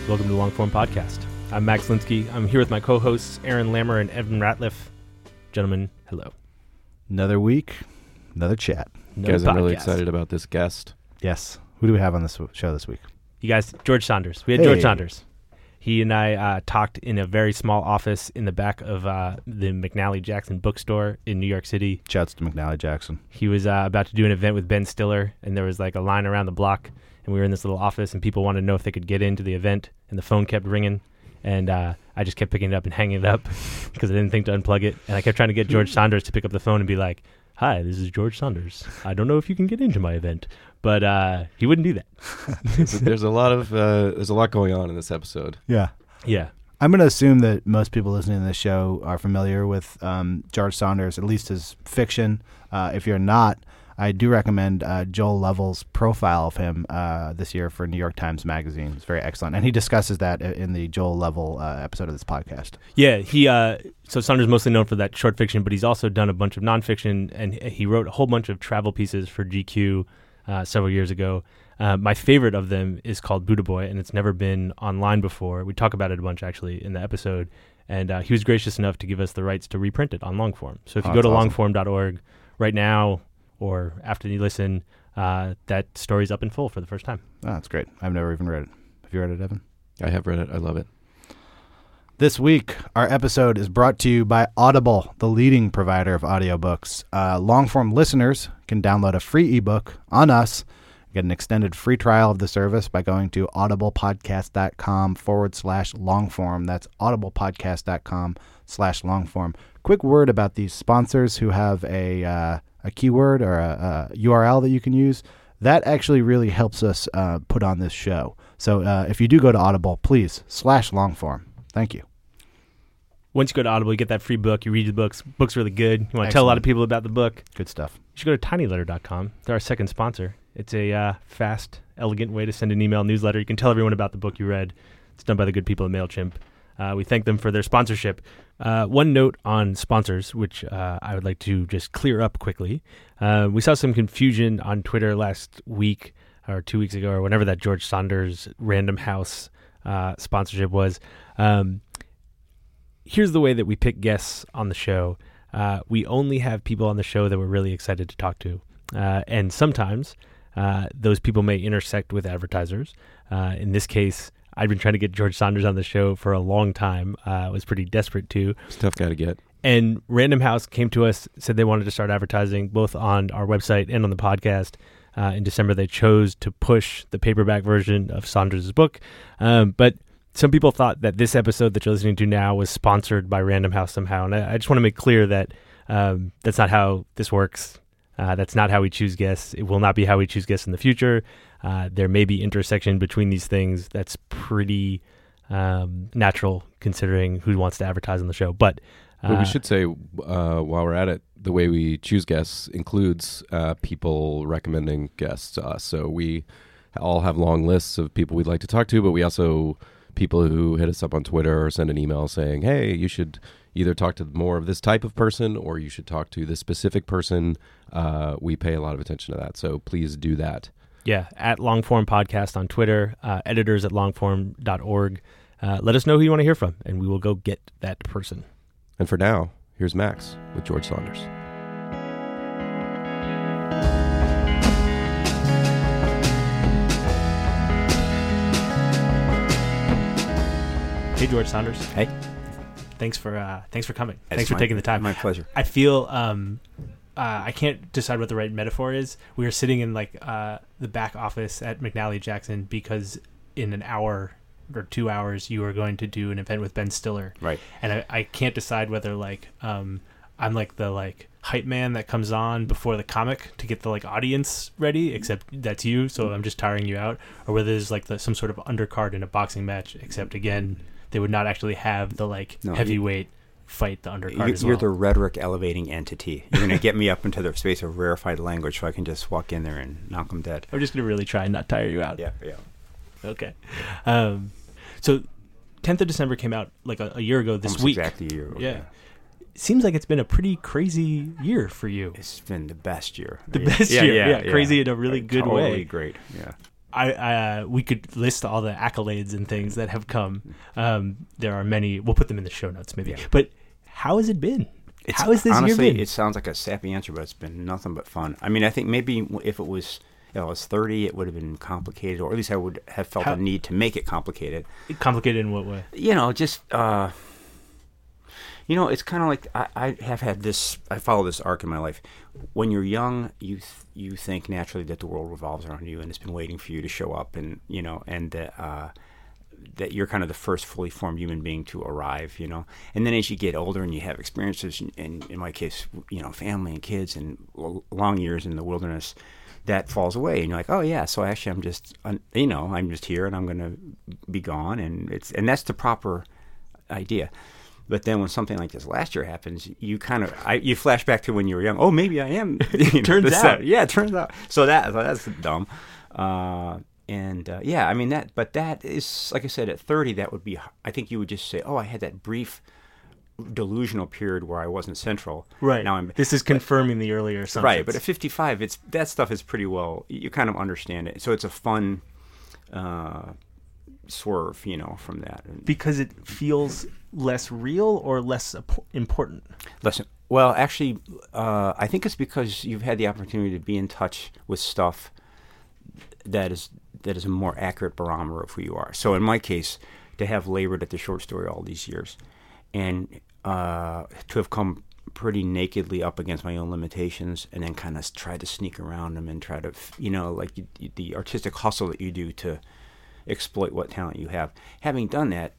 Welcome to the Longform Podcast. I'm Max Linsky. I'm here with my co-hosts, Aaron Lammer and Evan Ratliff. Gentlemen, hello. Another week, another chat. Guys, I'm really excited about this guest. Yes. Who do we have on this show this week? You guys, George Saunders. We had George Saunders. He and I talked in a very small office in the back of the McNally Jackson bookstore in New York City. Shouts to McNally Jackson. He was about to do an event with Ben Stiller, and there was like a line around the block, and we were in this little office, and people wanted to know if they could get into the event, and the phone kept ringing, and I just kept picking it up and hanging it up because I didn't think to unplug it, and I kept trying to get George Saunders to pick up the phone and be like, "Hi, this is George Saunders. I don't know if you can get into my event," but he wouldn't do that. There's a lot going on in this episode. Yeah. I'm going to assume that most people listening to this show are familiar with George Saunders, at least his fiction. If you're not, I do recommend Joel Lovell's profile of him this year for New York Times Magazine. It's very excellent. And he discusses that in the Joel Lovell episode of this podcast. Yeah, so Saunders is mostly known for that short fiction, but he's also done a bunch of nonfiction, and he wrote a whole bunch of travel pieces for GQ several years ago. My favorite of them is called Buddha Boy, and it's never been online before. We talk about it a bunch, actually, in the episode. And he was gracious enough to give us the rights to reprint it on Longform. So if you go to longform.org right now or after you listen, that story's up in full for the first time. Oh, that's great. I've never even read it. Have you read it, Evan? I have read it. I love it. This week, our episode is brought to you by Audible, the leading provider of audiobooks. Longform listeners can download a free ebook on us, get an extended free trial of the service by going to audiblepodcast.com/longform. That's audiblepodcast.com/longform. Quick word about these sponsors who have a keyword or a URL that you can use. That actually really helps us put on this show. So if you do go to Audible, please, /longform. Thank you. Once you go to Audible, you get that free book. You read the books. Book's really good. You want to tell a lot of people about the book. Good stuff. You should go to tinyletter.com. They're our second sponsor. It's a fast, elegant way to send an email newsletter. You can tell everyone about the book you read. It's done by the good people at MailChimp. We thank them for their sponsorship. One note on sponsors, which I would like to just clear up quickly. We saw some confusion on Twitter last week or 2 weeks ago or whenever that George Saunders Random House sponsorship was. Here's the way that we pick guests on the show. We only have people on the show that we're really excited to talk to. And sometimes those people may intersect with advertisers. In this case, I've been trying to get George Saunders on the show for a long time. I was pretty desperate to. It's a tough guy to get. And Random House came to us, said they wanted to start advertising both on our website and on the podcast. In December, they chose to push the paperback version of Saunders' book. But some people thought that this episode that you're listening to now was sponsored by Random House somehow. And I just want to make clear that that's not how this works. That's not how we choose guests. It will not be how we choose guests in the future. There may be intersection between these things that's pretty natural considering who wants to advertise on the show. But we should say, while we're at it, the way we choose guests includes people recommending guests to us. So we all have long lists of people we'd like to talk to, but we also people who hit us up on Twitter or send an email saying, hey, you should either talk to more of this type of person or you should talk to this specific person. We pay a lot of attention to that. So please do that. Yeah, at Longform Podcast on Twitter, editors at longform.org. Let us know who you want to hear from, and we will go get that person. And for now, here's Max with George Saunders. Hey, George Saunders. Hey. Thanks for coming. It's Thanks for taking the time. My pleasure. I feel I can't decide what the right metaphor is. We are sitting in like the back office at McNally Jackson because in an hour or 2 hours you are going to do an event with Ben Stiller. Right. And I can't decide whether like I'm like the hype man that comes on before the comic to get the audience ready, except that's you, so I'm just tiring you out, or whether there's some sort of undercard in a boxing match, except again they would not actually have the heavyweight fight the undercard as well. You're the rhetoric elevating entity. You're going to get me up into the space of rarefied language so I can just walk in there and knock them dead. I'm just going to really try and not tire you out. Yeah. Okay. So 10th of December came out a year ago this Almost week. Exactly a year ago. Yeah. It seems like it's been a pretty crazy year for you. It's been the best year. The best year. Yeah. Crazy in a really good totally way. Great. Yeah. we could list all the accolades and things that have come. There are many. We'll put them in the show notes, maybe. Yeah. But how has it been? How has this honestly, year been? It sounds like a sappy answer, but it's been nothing but fun. I mean, I think maybe if it was, I was 30, it would have been complicated, or at least I would have felt a need to make it complicated. Complicated in what way? Just, it's kind of like I have had this, I follow this arc in my life. When you're young, you think naturally that the world revolves around you and it's been waiting for you to show up, and, and that you're kind of the first fully formed human being to arrive, And then as you get older and you have experiences, and in my case, family and kids and long years in the wilderness, that falls away, and you're like, oh yeah, so actually I'm just, I'm just here and I'm going to be gone, and that's the proper idea. But then when something like this last year happens, you kind of you flash back to when you were young. Oh, maybe I am. Turns out, it turns out. So that's dumb. I mean but that is, like I said, at 30, that would be. I think you would just say, oh, I had that brief delusional period where I wasn't central. Right. Now this is confirming the earlier assumptions. Right. But at 55, that stuff is pretty well. You kind of understand it. So it's a fun swerve, from that. Because it feels less real or less important? Well, actually, I think it's because you've had the opportunity to be in touch with stuff that is a more accurate barometer of who you are. So in my case, to have labored at the short story all these years, and to have come pretty nakedly up against my own limitations, and then kind of try to sneak around them and try to, the artistic hustle that you do to exploit what talent you have. Having done that,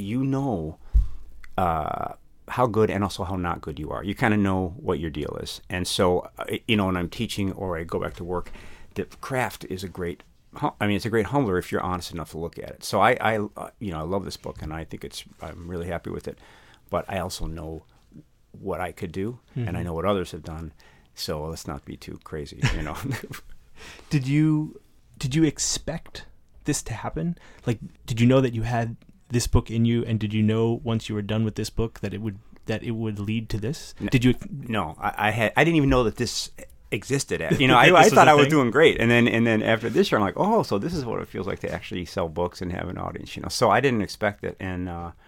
how good and also how not good you are. You kind of know what your deal is. And so, when I'm teaching or I go back to work, the craft is it's a great humbler if you're honest enough to look at it. So I love this book, and I think I'm really happy with it. But I also know what I could do, and I know what others have done. So let's not be too crazy, Did you expect this to happen? Like, did you know that you had this book in you, and did you know once you were done with this book that it would lead to this? No, did you? No, I didn't even know that this existed. I thought I was doing great, and then after this year, I'm like, oh, so this is what it feels like to actually sell books and have an audience. So I didn't expect it, and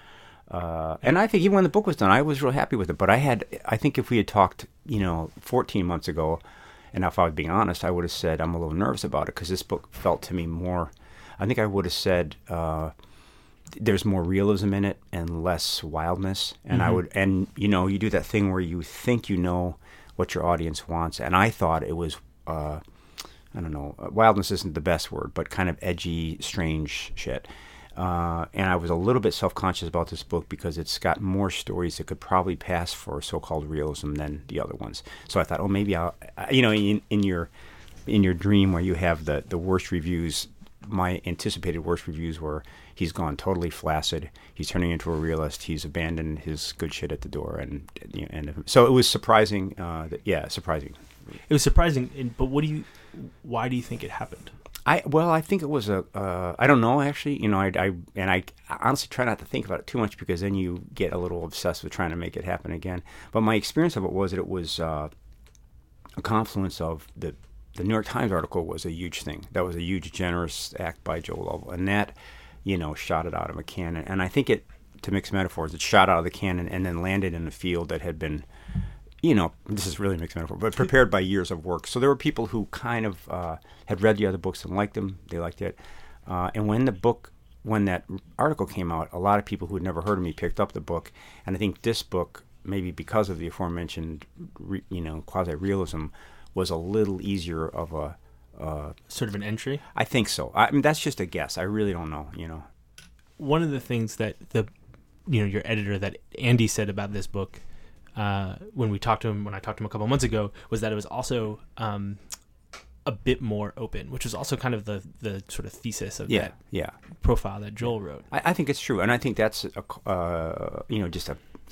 I think even when the book was done, I was real happy with it. But I think if we had talked, 14 months ago, and if I was being honest, I would have said I'm a little nervous about it because this book felt to me more. I think I would have said there's more realism in it and less wildness, and you do that thing where you think you know what your audience wants, and I thought it was I don't know, wildness isn't the best word, but kind of edgy, strange shit. And I was a little bit self-conscious about this book because it's got more stories that could probably pass for so-called realism than the other ones. So I thought, oh, maybe I'll, in your dream where you have the worst reviews, my anticipated worst reviews were he's gone totally flaccid, he's turning into a realist, he's abandoned his good shit at the door, and so it was surprising. Surprising. It was surprising, but why do you think it happened? I think it was I don't know, actually. I honestly try not to think about it too much because then you get a little obsessed with trying to make it happen again. But my experience of it was that it was a confluence of the New York Times article was a huge thing. That was a huge, generous act by Joel Lovell, and that, shot it out of a cannon. And I think to mix metaphors, it shot out of the cannon and then landed in a field that had been, this is really mixed metaphor, but prepared by years of work. So there were people who kind of had read the other books and liked them. They liked it. And when that article came out, a lot of people who had never heard of me picked up the book. And I think this book, maybe because of the aforementioned, quasi-realism, was a little easier of a... sort of an entry? I think so. I mean, that's just a guess. I really don't know, One of the things that your editor, that Andy said about this book, when I talked to him a couple months ago, was that it was also a bit more open, which was also kind of the sort of thesis of that profile that Joel wrote. I think it's true, and I think that's just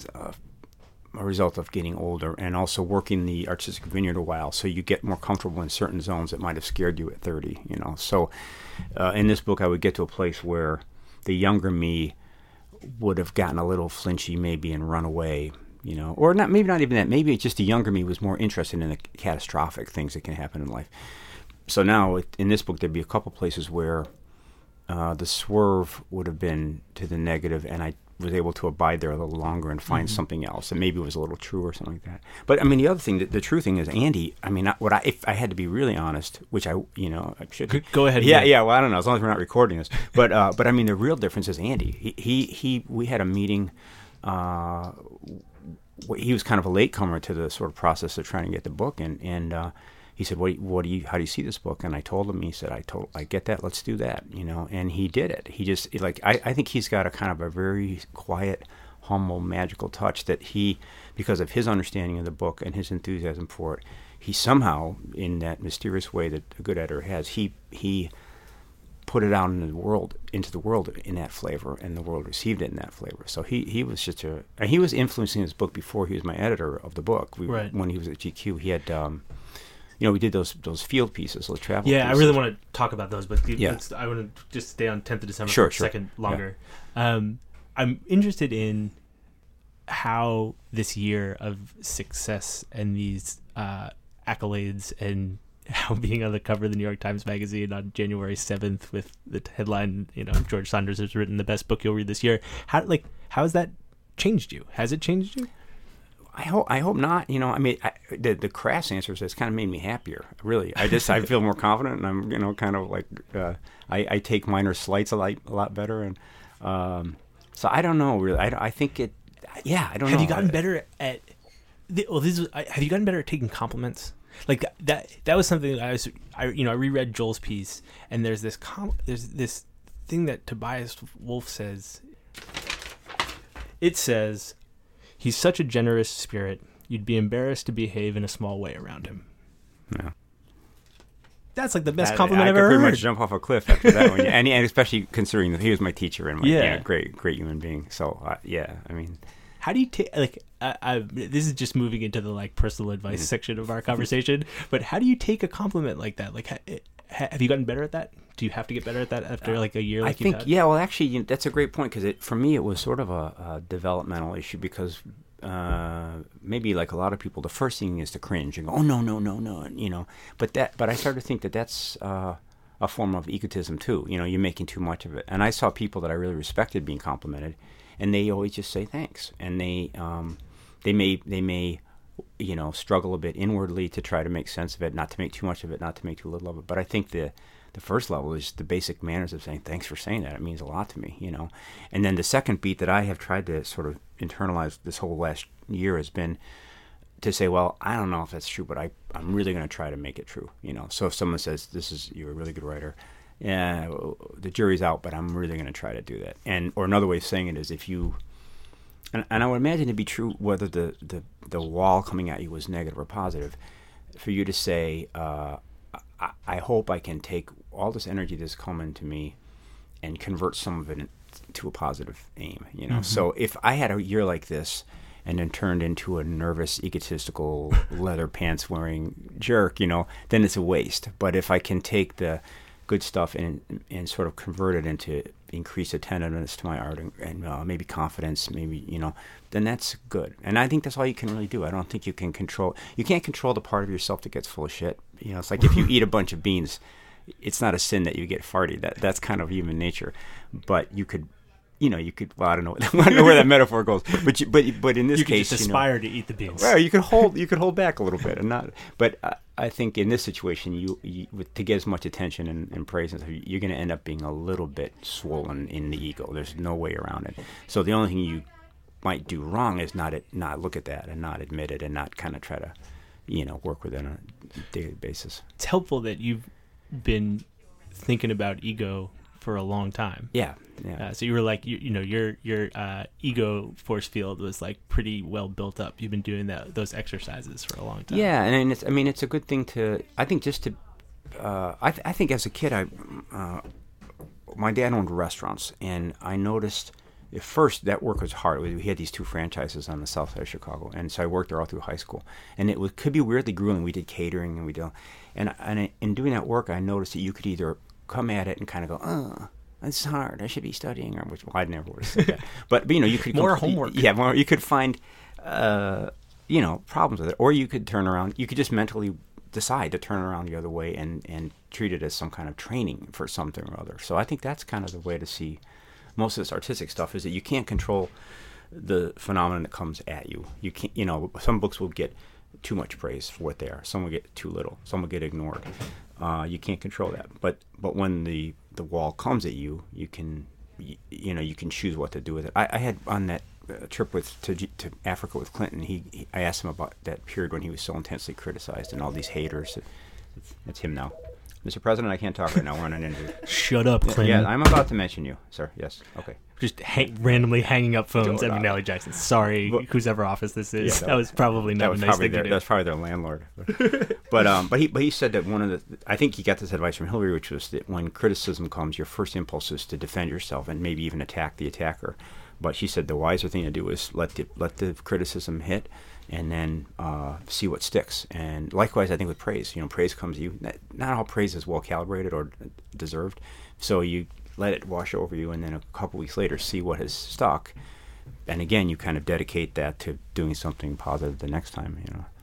a result of getting older and also working the artistic vineyard a while, so you get more comfortable in certain zones that might have scared you at 30. So in this book, I would get to a place where the younger me would have gotten a little flinchy, maybe, and run away. Or not even that. Maybe it's just the younger me was more interested in the catastrophic things that can happen in life. so now in this book there'd be a couple places where the swerve would have been to the negative, and I was able to abide there a little longer and find something else, and maybe it was a little true or something like that. But I mean, the other thing, the true thing is Andy. I mean, if I had to be really honest, which I should go ahead. Yeah. Well, I don't know, as long as we're not recording this. But I mean, the real difference is Andy. We had a meeting. He was kind of a latecomer to the sort of process of trying to get the book, and he said, how do you see this book? And I told him. He said, I get that. Let's do that. And he did it. He just I think he's got a kind of a very quiet, humble, magical touch that because of his understanding of the book and his enthusiasm for it, he somehow, in that mysterious way that a good editor has, he put it out into the world in that flavor, and the world received it in that flavor. So he was he was influencing his book before he was my editor of the book. When he was at GQ, he had. We did those field pieces, those travel pieces. I really want to talk about those, but I want to just stay on 10th of December for a second longer. Yeah. I'm interested in how this year of success and these accolades, and how being on the cover of the New York Times Magazine on January 7th with the headline, George Saunders has written the best book you'll read this year. How has that changed you? Has it changed you? I hope not. I mean, the crass answer is it's kind of made me happier. Really, I feel more confident, and I'm kind of like I take minor slights a lot better, and so I don't know really. I think it. Yeah, I don't know. Have you gotten better at? Have you gotten better at taking compliments? Like that was something that I reread Joel's piece, and there's this thing that Tobias Wolff says. It says, he's such a generous spirit, you'd be embarrassed to behave in a small way around him. Yeah. That's like the best compliment I've ever heard. I could pretty much jump off a cliff after that one. And especially considering that he was my teacher and my great human being. So, I mean... How do you take, this is just moving into the personal advice section of our conversation, but how do you take a compliment like that? Have you gotten better at that? Do you have to get better at that after a year? I think, well, actually, that's a great point, because for me, it was sort of a developmental issue, because maybe like a lot of people, the first thing is to cringe and go, oh, no, but I started to think that that's a form of egotism too. You're making too much of it. And I saw people that I really respected being complimented, and they always just say thanks, and they may struggle a bit inwardly to try to make sense of it, not to make too much of it, not to make too little of it. But I think the first level is the basic manners of saying thanks for saying that. It means a lot to me, And then the second beat that I have tried to sort of internalize this whole last year has been to say, well, I don't know if that's true, but I'm really going to try to make it true, So if someone says you're a really good writer, yeah, the jury's out, but I'm really going to try to do that. Or another way of saying it is, if you, and I would imagine to be true whether the wall coming at you was negative or positive, for you to say, I hope I can take all this energy that's coming to me and convert some of it to a positive aim, Mm-hmm. So if I had a year like this and then turned into a nervous, egotistical, leather pants wearing jerk, then it's a waste. But if I can take the good stuff and sort of convert it into increased attentiveness to my art and maybe confidence, maybe, then that's good. And I think that's all you can really do. I don't think you can't control the part of yourself that gets full of shit. It's like if you eat a bunch of beans, it's not a sin that you get farty. That's kind of human nature. But you could, well, I don't know where that metaphor goes. But in this case, you could just aspire to eat the beans. Well, you could hold back a little bit and not. But I think in this situation, you to get as much attention and praise and stuff, you're going to end up being a little bit swollen in the ego. There's no way around it. So the only thing you might do wrong is not look at that and not admit it and not kind of try to, work with it on a daily basis. It's helpful that you've been thinking about ego for a long time. Yeah. So you were like, your ego force field was pretty well built up. You've been doing those exercises for a long time. Yeah, and it's a good thing to. I think just to. I think as a kid, my dad owned restaurants, and I noticed at first that work was hard. We had these 2 franchises on the south side of Chicago, and so I worked there all through high school, and it could be weirdly grueling. We did catering, and in doing that work, I noticed that you could either come at it and kind of go, oh, it's hard, I should be studying, or I never would have said that. But you could more homework. Yeah, you could find problems with it, or you could turn around. You could just mentally decide to turn around the other way and treat it as some kind of training for something or other. So I think that's kind of the way to see most of this artistic stuff, is that you can't control the phenomenon that comes at you. You can't, some books will get too much praise for what they are. Some will get too little. Some will get ignored. You can't control that. But when the wall comes at you, you can choose what to do with it. I had on that trip to Africa with Clinton. I asked him about that period when he was so intensely criticized and all these haters. That's him now. Mr. President, I can't talk right now. We're on an interview. Shut up, Clinton. Yeah, I'm about to mention you, sir. Yes. Okay. Just randomly hanging up phones at McNally Jackson. Sorry, whose ever office this is. Yeah, that was probably not a nice thing to do. That's probably their landlord. But he said that I think he got this advice from Hillary, which was that when criticism comes, your first impulse is to defend yourself and maybe even attack the attacker. But she said the wiser thing to do is let the criticism hit, and then see what sticks. And likewise, I think with praise, praise comes to you. Not all praise is well calibrated or deserved, so you let it wash over you, and then a couple weeks later, see what has stuck. And again, you kind of dedicate that to doing something positive the next time.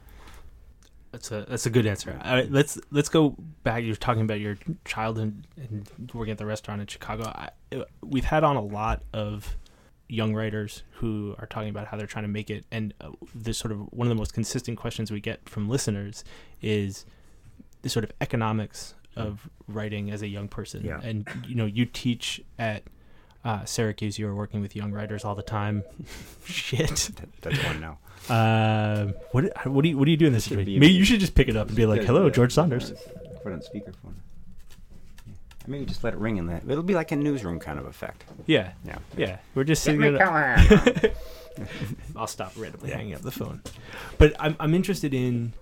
That's a good answer. All right, let's go back. You're talking about your childhood and working at the restaurant in Chicago. We've had on a lot of young writers who are talking about how they're trying to make it, and this sort of one of the most consistent questions we get from listeners is the sort of economics of writing as a young person. Yeah. And you teach at Syracuse. You're working with young writers all the time. Shit. That's one now. What do you do in this situation? Maybe you should just pick it up and be like, "Hello, George Saunders." Put it on speakerphone. Maybe just let it ring in that. It'll be like a newsroom kind of effect. Yeah. We're just sitting there. I'll stop randomly hanging up the phone. But I'm interested in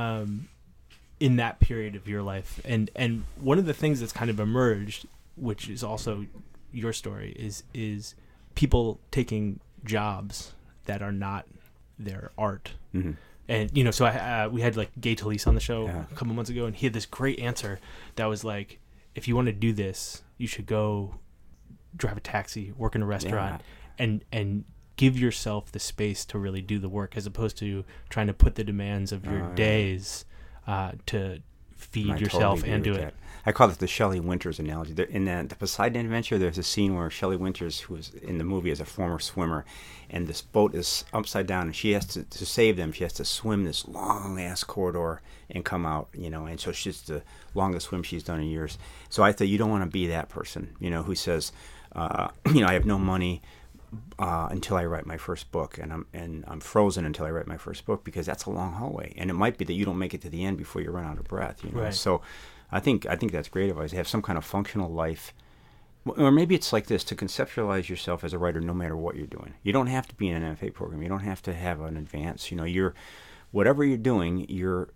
that period of your life, and one of the things that's kind of emerged, which is also your story, is people taking jobs that are not their art. Mm-hmm. And so we had like Gay Talese on the show a couple months ago, and he had this great answer that was like, if you want to do this, you should go drive a taxi, work in a restaurant, and give yourself the space to really do the work, as opposed to trying to put the demands of your days to feed yourself and do it. I call it the Shelley Winters analogy. In the Poseidon Adventure, there's a scene where Shelley Winters, who was in the movie as a former swimmer, and this boat is upside down, and she has to save them, she has to swim this long-ass corridor and come out, and so she's the longest swim she's done in years. So I thought, you don't want to be that person, who says, I have no money until I write my first book, and I'm frozen until I write my first book, because that's a long hallway, and it might be that you don't make it to the end before you run out of breath. Right. So I think that's great advice. Have some kind of functional life, or maybe it's like this: to conceptualize yourself as a writer, no matter what you're doing. You don't have to be in an MFA program. You don't have to have an advance. Whatever you're doing, you're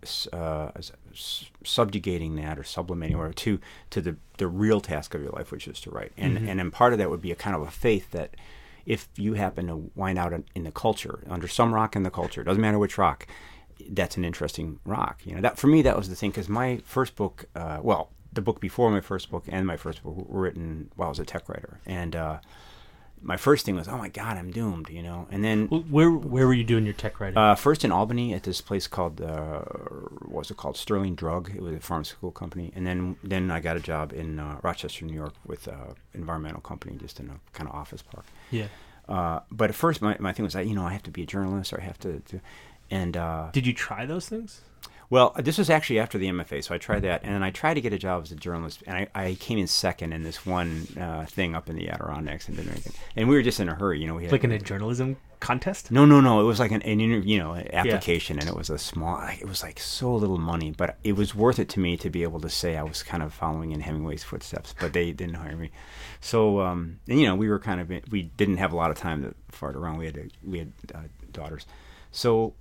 subjugating that or sublimating or to the real task of your life, which is to write. And and part of that would be a kind of a faith that if you happen to wind out in the culture, under some rock in the culture, doesn't matter which rock, that's an interesting rock. That for me, that was the thing, because my first book, the book before my first book and my first book were written while I was a tech writer, and my first thing was, oh my God, I'm doomed, And then where were you doing your tech writing? First in Albany at this place called what was it called? Sterling Drug. It was a pharmaceutical company, and then I got a job in Rochester, New York, with an environmental company, just in a kind of office park. Yeah. But at first, my thing was, I have to be a journalist, or I have to. And did you try those things? Well, this was actually after the MFA, so I tried that, and then I tried to get a job as a journalist, and I came in second in this one thing up in the Adirondacks and didn't make it. And we were just in a hurry, We had, like in a journalism contest? No. It was like an application, and it was it was like so little money, but it was worth it to me to be able to say I was kind of following in Hemingway's footsteps. But they didn't hire me, so we were we didn't have a lot of time to fart around. We had daughters. So,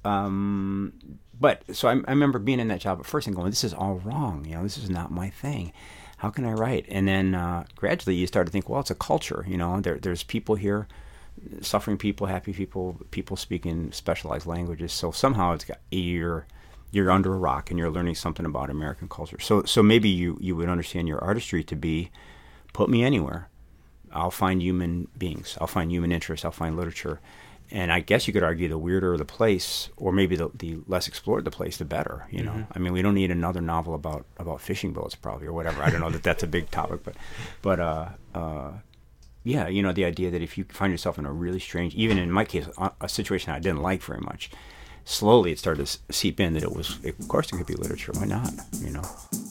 so I remember being in that job at first and going, this is all wrong. This is not my thing. How can I write? And then gradually you start to think, well, it's a culture. There's people here, suffering people, happy people, people speaking specialized languages. So somehow it's got you're under a rock and you're learning something about American culture. So maybe you would understand your artistry to be, put me anywhere. I'll find human beings. I'll find human interests. I'll find literature. And I guess you could argue the weirder the place, or maybe the less explored the place, the better. You know, I mean, we don't need another novel about fishing boats, probably, or whatever. I don't know that that's a big topic, but yeah, you know, the idea that if you find yourself in a really strange, even in my case, a situation I didn't like very much, slowly it started to seep in that of course, it could be literature. Why not? You know.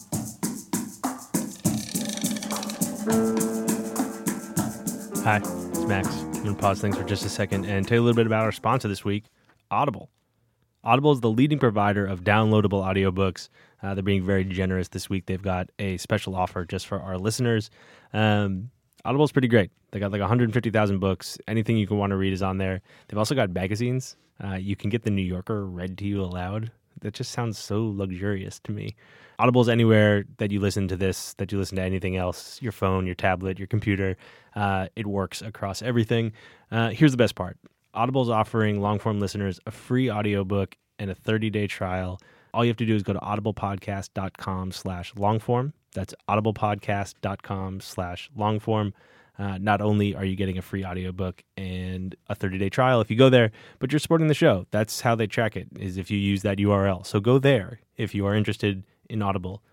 Hi, it's Max. I'm going to pause things for just a second and tell you a little bit about our sponsor this week, Audible. Audible is the leading provider of downloadable audiobooks. They're being very generous this week. They've got a special offer just for our listeners. Audible's pretty great. They got like 150,000 books. Anything you can want to read is on there. They've also got magazines. You can get The New Yorker read to you aloud. That just sounds so luxurious to me. Audible's anywhere that you listen to this, that you listen to anything else, your phone, your tablet, your computer. It works across everything. Here's the best part. Audible's offering long-form listeners a free audiobook and a 30-day trial. All you have to do is go to audiblepodcast.com/longform. That's audiblepodcast.com/longform. Not only are you getting a free audiobook and a 30-day trial if you go there, but you're supporting the show. That's how they track it, is if you use that URL. So go there if you are interested in Audible,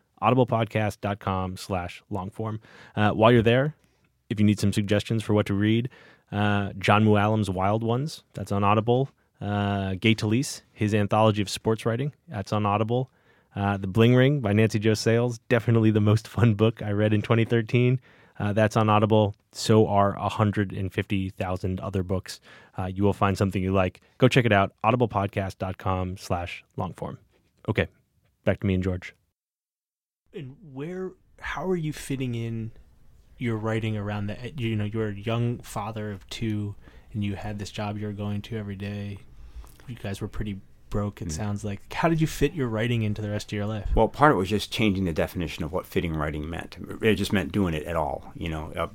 audiblepodcast.com/longform. While you're there, if you need some suggestions for what to read, John Mooallem's Wild Ones, that's on Audible. Gay Talese, his anthology of sports writing, that's on Audible. The Bling Ring by Nancy Jo Sales, definitely the most fun book I read in 2013. That's on Audible. So are 150,000 other books. You will find something you like. Go check it out, audiblepodcast.com/longform. Okay, back to me and George. And how are you fitting in your writing around that? You know, you're a young father of two, and you had this job you were going to every day. You guys were pretty broke, it sounds like. How did you fit your writing into the rest of your life? Well, part of it was just changing the definition of what fitting writing meant. It just meant doing it at all, you know.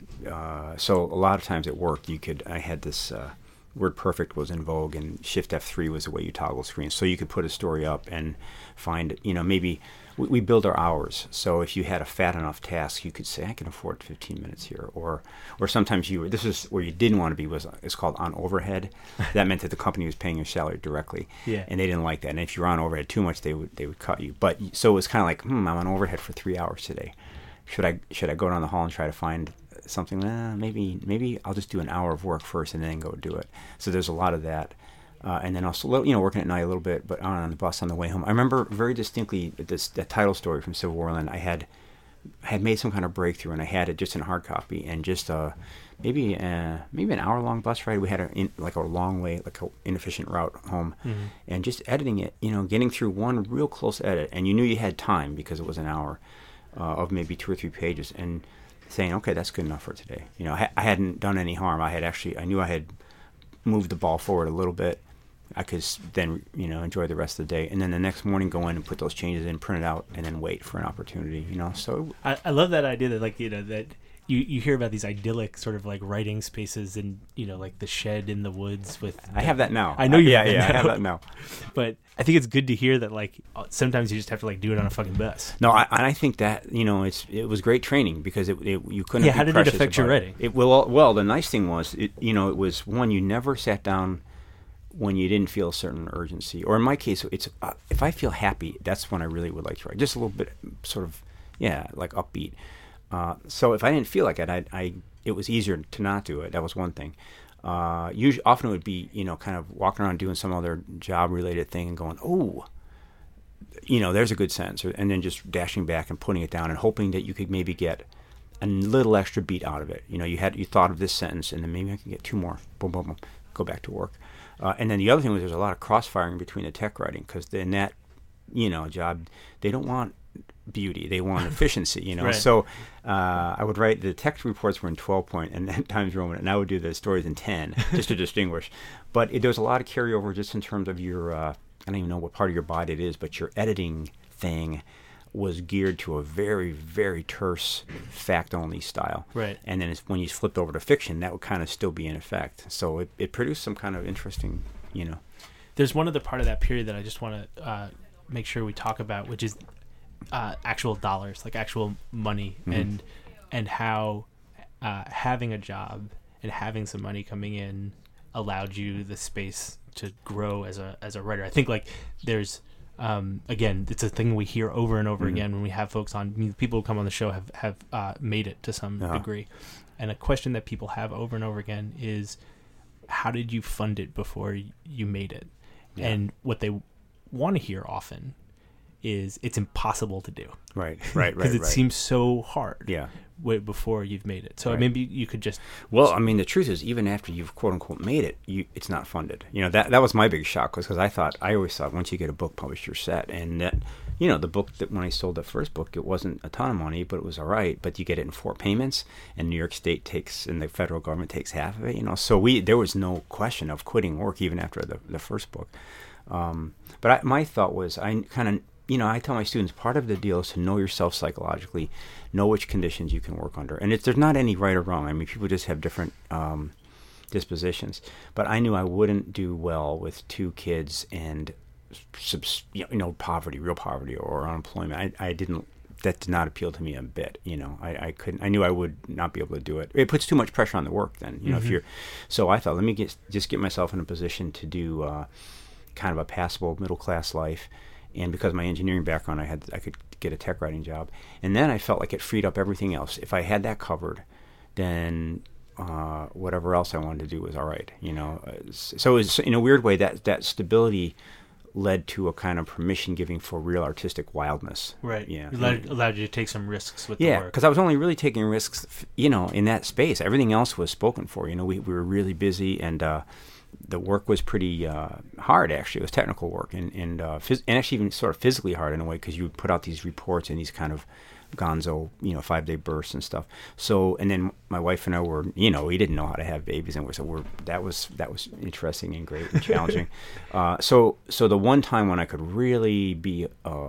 So a lot of times at work, I had this WordPerfect was in vogue, and Shift F3 was the way you toggle screens. So you could put a story up and find, you know, maybe we build our hours. So if you had a fat enough task, you could say, I can afford 15 minutes here. Or sometimes this is where you didn't want to be, it's called on overhead. That meant that the company was paying your salary directly. Yeah. And they didn't like that. And if you were on overhead too much, they would cut you. But so it was kind of like, I'm on overhead for 3 hours today. Should I go down the hall and try to find something? Maybe I'll just do an hour of work first and then go do it. So there's a lot of that. And then also, you know, working at night a little bit, but on the bus on the way home. I remember very distinctly that title story from Civil War Land. I had made some kind of breakthrough, and I had it just in hard copy, and just maybe an hour-long bus ride. We had a long way, like an inefficient route home, and just editing it, you know, getting through one real close edit, and you knew you had time because it was an hour of maybe 2 or 3 pages, and saying, okay, that's good enough for today. You know, I hadn't done any harm. I knew I had moved the ball forward a little bit. I could then, you know, enjoy the rest of the day, and then the next morning go in and put those changes in, print it out, and then wait for an opportunity. You know, so I love that idea that, like, you know, that you hear about these idyllic sort of like writing spaces, and, you know, like the shed in the woods with. I have that now. I know you. I have that now. But I think it's good to hear that, like, sometimes you just have to like do it on a fucking bus. No, I think that, you know, it was great training because you couldn't. Yeah, how did it affect your writing? Well, the nice thing was, it was one, you never sat down when you didn't feel a certain urgency, or in my case, it's if I feel happy, that's when I really would like to write. Just a little bit, sort of, like upbeat. So if I didn't feel like it, it was easier to not do it. That was one thing. Often it would be, you know, kind of walking around doing some other job-related thing and going, oh, you know, there's a good sentence, and then just dashing back and putting it down and hoping that you could maybe get a little extra beat out of it. You know, you thought of this sentence, and then maybe I can get 2 more. Boom, boom, boom. Go back to work. And then the other thing was there's a lot of cross-firing between the tech writing, because in that, you know, job, they don't want beauty, they want efficiency, you know. Right. So I would write, the tech reports were in 12-point and Times Roman, and I would do the stories in 10 just to distinguish. But there's a lot of carryover just in terms of your, I don't even know what part of your body it is, but your editing thing was geared to a very, very terse, fact-only style. Right. And then when you flipped over to fiction, that would kind of still be in effect. So it produced some kind of interesting, you know. There's one other part of that period that I just want to make sure we talk about, which is actual dollars, like actual money, and how having a job and having some money coming in allowed you the space to grow as a writer? I think like there's again, it's a thing we hear over and over again when we have folks on. People who come on the show have made it to some degree, and a question that people have over and over again is, how did you fund it before you made it? Yeah. And what they want to hear often is it's impossible to do. Right. Because it seems so hard. Yeah. Before you've made it. So maybe you could just... Well, I mean, the truth is, even after you've quote-unquote made it, it's not funded. That was my big shock, because I always thought once you get a book published, you're set. And that, the book that when I sold the first book, it wasn't a ton of money, but it was all right. But you get it in 4 payments, and New York State and the federal government takes half of it, So there was no question of quitting work even after the first book. But my thought was, I kind of... I tell my students, part of the deal is to know yourself psychologically, know which conditions you can work under. And there's not any right or wrong. I mean, people just have different dispositions. But I knew I wouldn't do well with 2 kids and, poverty, real poverty or unemployment. That did not appeal to me a bit. I couldn't. I knew I would not be able to do it. It puts too much pressure on the work then. So I thought, let me just get myself in a position to do kind of a passable middle class life. And because of my engineering background, I could get a tech writing job. And then I felt like it freed up everything else. If I had that covered, then whatever else I wanted to do was all right. So it was, in a weird way, that stability led to a kind of permission giving for real artistic wildness. Right. Yeah. Allowed you to take some risks with the work. Yeah, because I was only really taking risks, in that space. Everything else was spoken for. We were really busy, and the work was pretty hard, actually. It was technical work and actually even sort of physically hard in a way, because you would put out these reports in these kind of gonzo, 5-day bursts and stuff. So, and then my wife and I were, we didn't know how to have babies, and that was interesting and great and challenging. So the one time when I could really be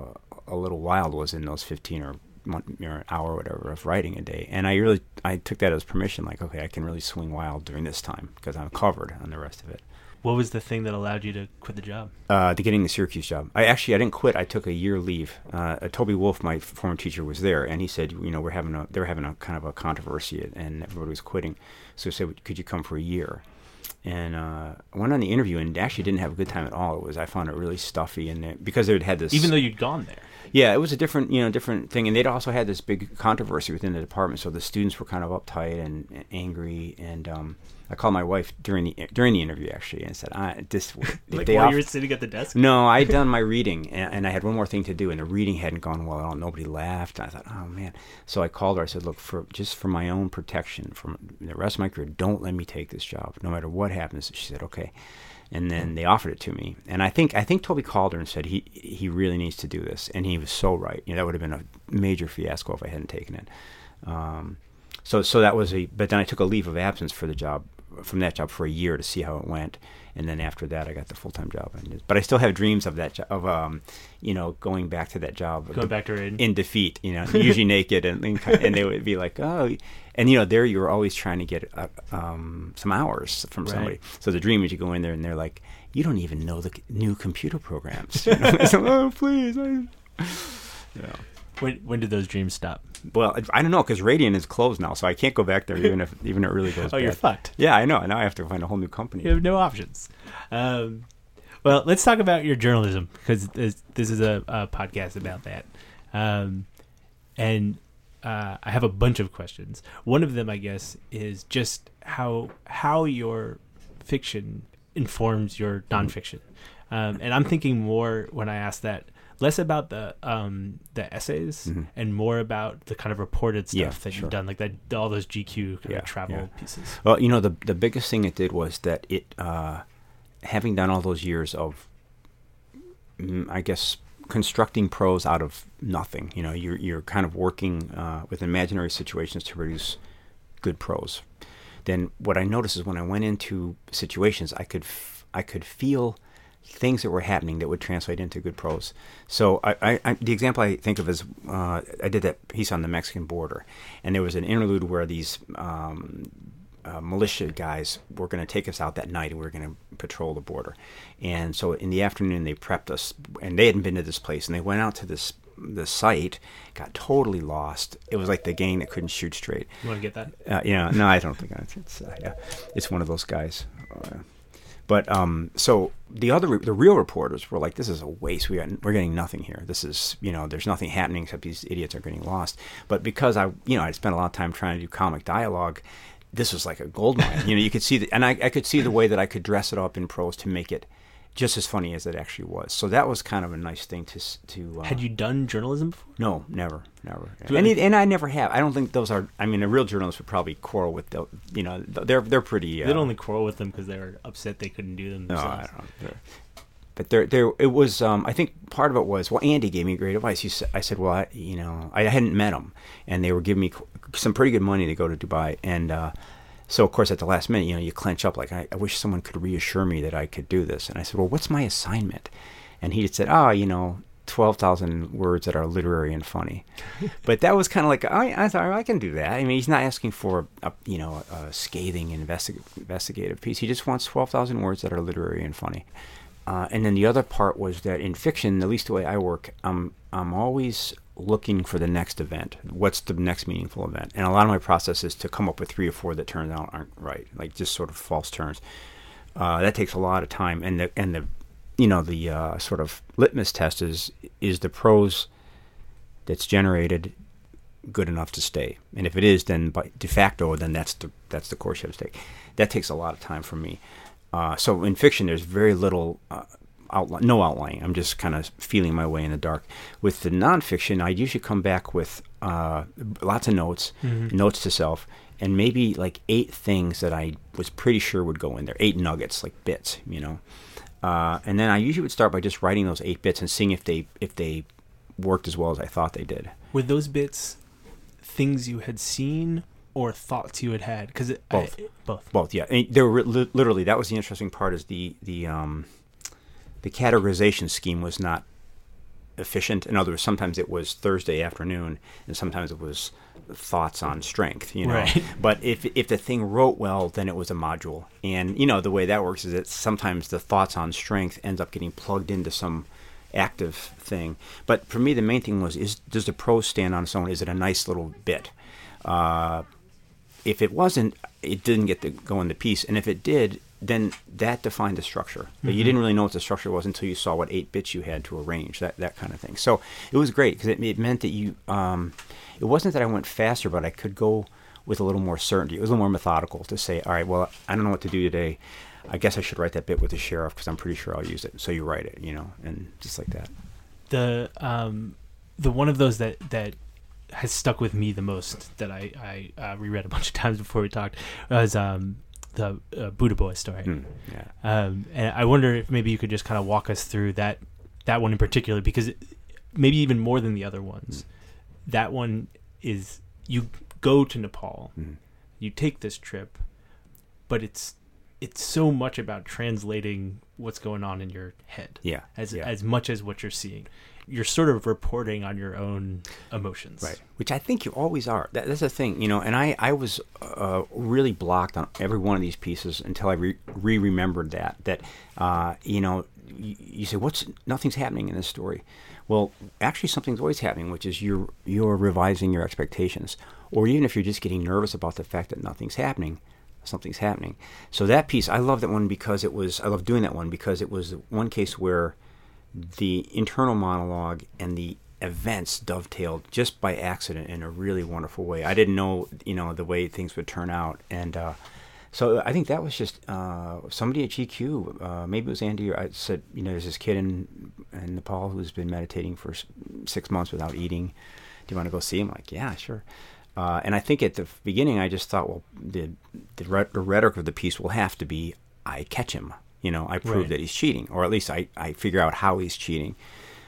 a little wild was in those 15 or an hour or whatever of writing a day. And I took that as permission, like, okay, I can really swing wild during this time because I'm covered on the rest of it. What was the thing that allowed you to quit the job? Getting the Syracuse job. I didn't quit. I took a year leave. Toby Wolf, my former teacher, was there, and he said, they were having a kind of a controversy, and everybody was quitting. So he said, could you come for a year? And I went on the interview and actually didn't have a good time at all. I found it really stuffy, and because they'd had this... Even though you'd gone there? Yeah, it was a different thing. And they'd also had this big controversy within the department, so the students were kind of uptight and angry. And I called my wife during the interview, actually, and said, while you were sitting at the desk? No, I'd done my reading, and I had one more thing to do, and the reading hadn't gone well at all. Nobody laughed. And I thought, oh, man. So I called her. I said, look, just for my own protection, for the rest of my career, don't let me take this job, no matter what happens. She said, okay. And then they offered it to me, and I think Toby called her and said he really needs to do this, and he was so right. That would have been a major fiasco if I hadn't taken it. So that was but then I took a leave of absence from that job for a year to see how it went, and then after that I got the full-time job. But I still have dreams of that job, going back to that job, back to Raiden in defeat, usually naked, and they would be like, oh. And there you were always trying to get some hours from somebody. Right. So the dream is you go in there and they're like, you don't even know the new computer programs. So, oh, please. When did those dreams stop? Well, I don't know, because Radian is closed now, so I can't go back there even if it really goes bad. You're fucked. Yeah, I know. Now I have to find a whole new company. You have no options. Well, let's talk about your journalism, because this is a podcast about that. And I have a bunch of questions. One of them, I guess, is just how your fiction informs your nonfiction. And I'm thinking more when I ask that, less about the essays and more about the kind of reported stuff that you've done, like that, all those GQ kind of travel pieces. Well, the biggest thing it did was that it, having done all those years of, I guess, constructing prose out of nothing. You're kind of working with imaginary situations to produce good prose. Then what I noticed is when I went into situations, I could feel things that were happening that would translate into good prose. So the example I think of is I did that piece on the Mexican border, and there was an interlude where these militia guys were going to take us out that night, and we were going to patrol the border. And so in the afternoon they prepped us, and they hadn't been to this place, and they went out to the site, got totally lost. It was like the gang that couldn't shoot straight. You want to get that? No, I don't think it's one of those guys. But so the real reporters were like, this is a waste. We're getting nothing here. This is, there's nothing happening except these idiots are getting lost. But because I spent a lot of time trying to do comic dialogue, this was like a gold mine. You could see and I could see the way that I could dress it up in prose to make it just as funny as it actually was. So that was kind of a nice thing to Had you done journalism before? No, never. And I never have. I don't think those are. I mean, a real journalist would probably quarrel with the. They're pretty. They'd only quarrel with them because they were upset they couldn't do them themselves. No, I don't know. But it was. I think part of it was. Well, Andy gave me great advice. I said, well, I hadn't met him, and they were giving me some pretty good money to go to Dubai, and so of course at the last minute, you clench up like, I wish someone could reassure me that I could do this. And I said, well, what's my assignment? And he said, 12,000 words that are literary and funny. But that was kind of like, I thought, I can do that. I mean, he's not asking for a scathing investigative piece. He just wants 12,000 words that are literary and funny. And then the other part was that in fiction, at least the way I work, I'm always looking for the next event. What's the next meaningful event? And a lot of my process is to come up with 3 or 4 that turn out aren't right, like just sort of false turns. That takes a lot of time, and the sort of litmus test is the prose that's generated good enough to stay? And if it is, then by de facto, then that's the course you have to take. That takes a lot of time for me. So in fiction, there's very little no outline. I'm just kind of feeling my way in the dark. With the nonfiction, I usually come back with lots of notes, notes to self, and maybe like 8 things that I was pretty sure would go in there. 8 nuggets, like bits, and then I usually would start by just writing those 8 bits and seeing if they worked as well as I thought they did. Were those bits things you had seen or thoughts you had? Because both, yeah. And they were literally. That was the interesting part. Is the categorization scheme was not efficient. In other words, sometimes it was Thursday afternoon, and sometimes it was thoughts on strength. Right. But if the thing wrote well, then it was a module. And the way that works is that sometimes the thoughts on strength ends up getting plugged into some active thing. But for me, the main thing was: does the prose stand on its own? Is it a nice little bit? If it wasn't, it didn't get to go in the piece. And if it did, then that defined the structure. But you didn't really know what the structure was until you saw what 8 bits you had to arrange, that kind of thing. So it was great because it meant that it wasn't that I went faster, but I could go with a little more certainty. It was a little more methodical to say, all right, well, I don't know what to do today. I guess I should write that bit with the sheriff because I'm pretty sure I'll use it. So you write it, and just like that. The one of those that has stuck with me the most that I reread a bunch of times before we talked was the Buddha Boy story. And I wonder if maybe you could just kind of walk us through that one in particular, because maybe even more than the other ones, that one is you go to Nepal, you take this trip, but it's so much about translating what's going on in your head, as much as what you're seeing. You're sort of reporting on your own emotions. Right. Which I think you always are. That's the thing, and I was really blocked on every one of these pieces until I remembered that you say, nothing's happening in this story. Well, actually something's always happening, which is you're revising your expectations. Or even if you're just getting nervous about the fact that nothing's happening, something's happening. So that piece, I love that one because I love doing that one because it was one case where the internal monologue and the events dovetailed just by accident in a really wonderful way. I didn't know, the way things would turn out. And so I think that was just somebody at GQ, maybe it was Andy, I said, there's this kid in Nepal who's been meditating for 6 months without eating. Do you want to go see him? Like, yeah, sure. And I think at the beginning I just thought, well, the rhetoric of the piece will have to be, I catch him. I prove that he's cheating, or at least I figure out how he's cheating.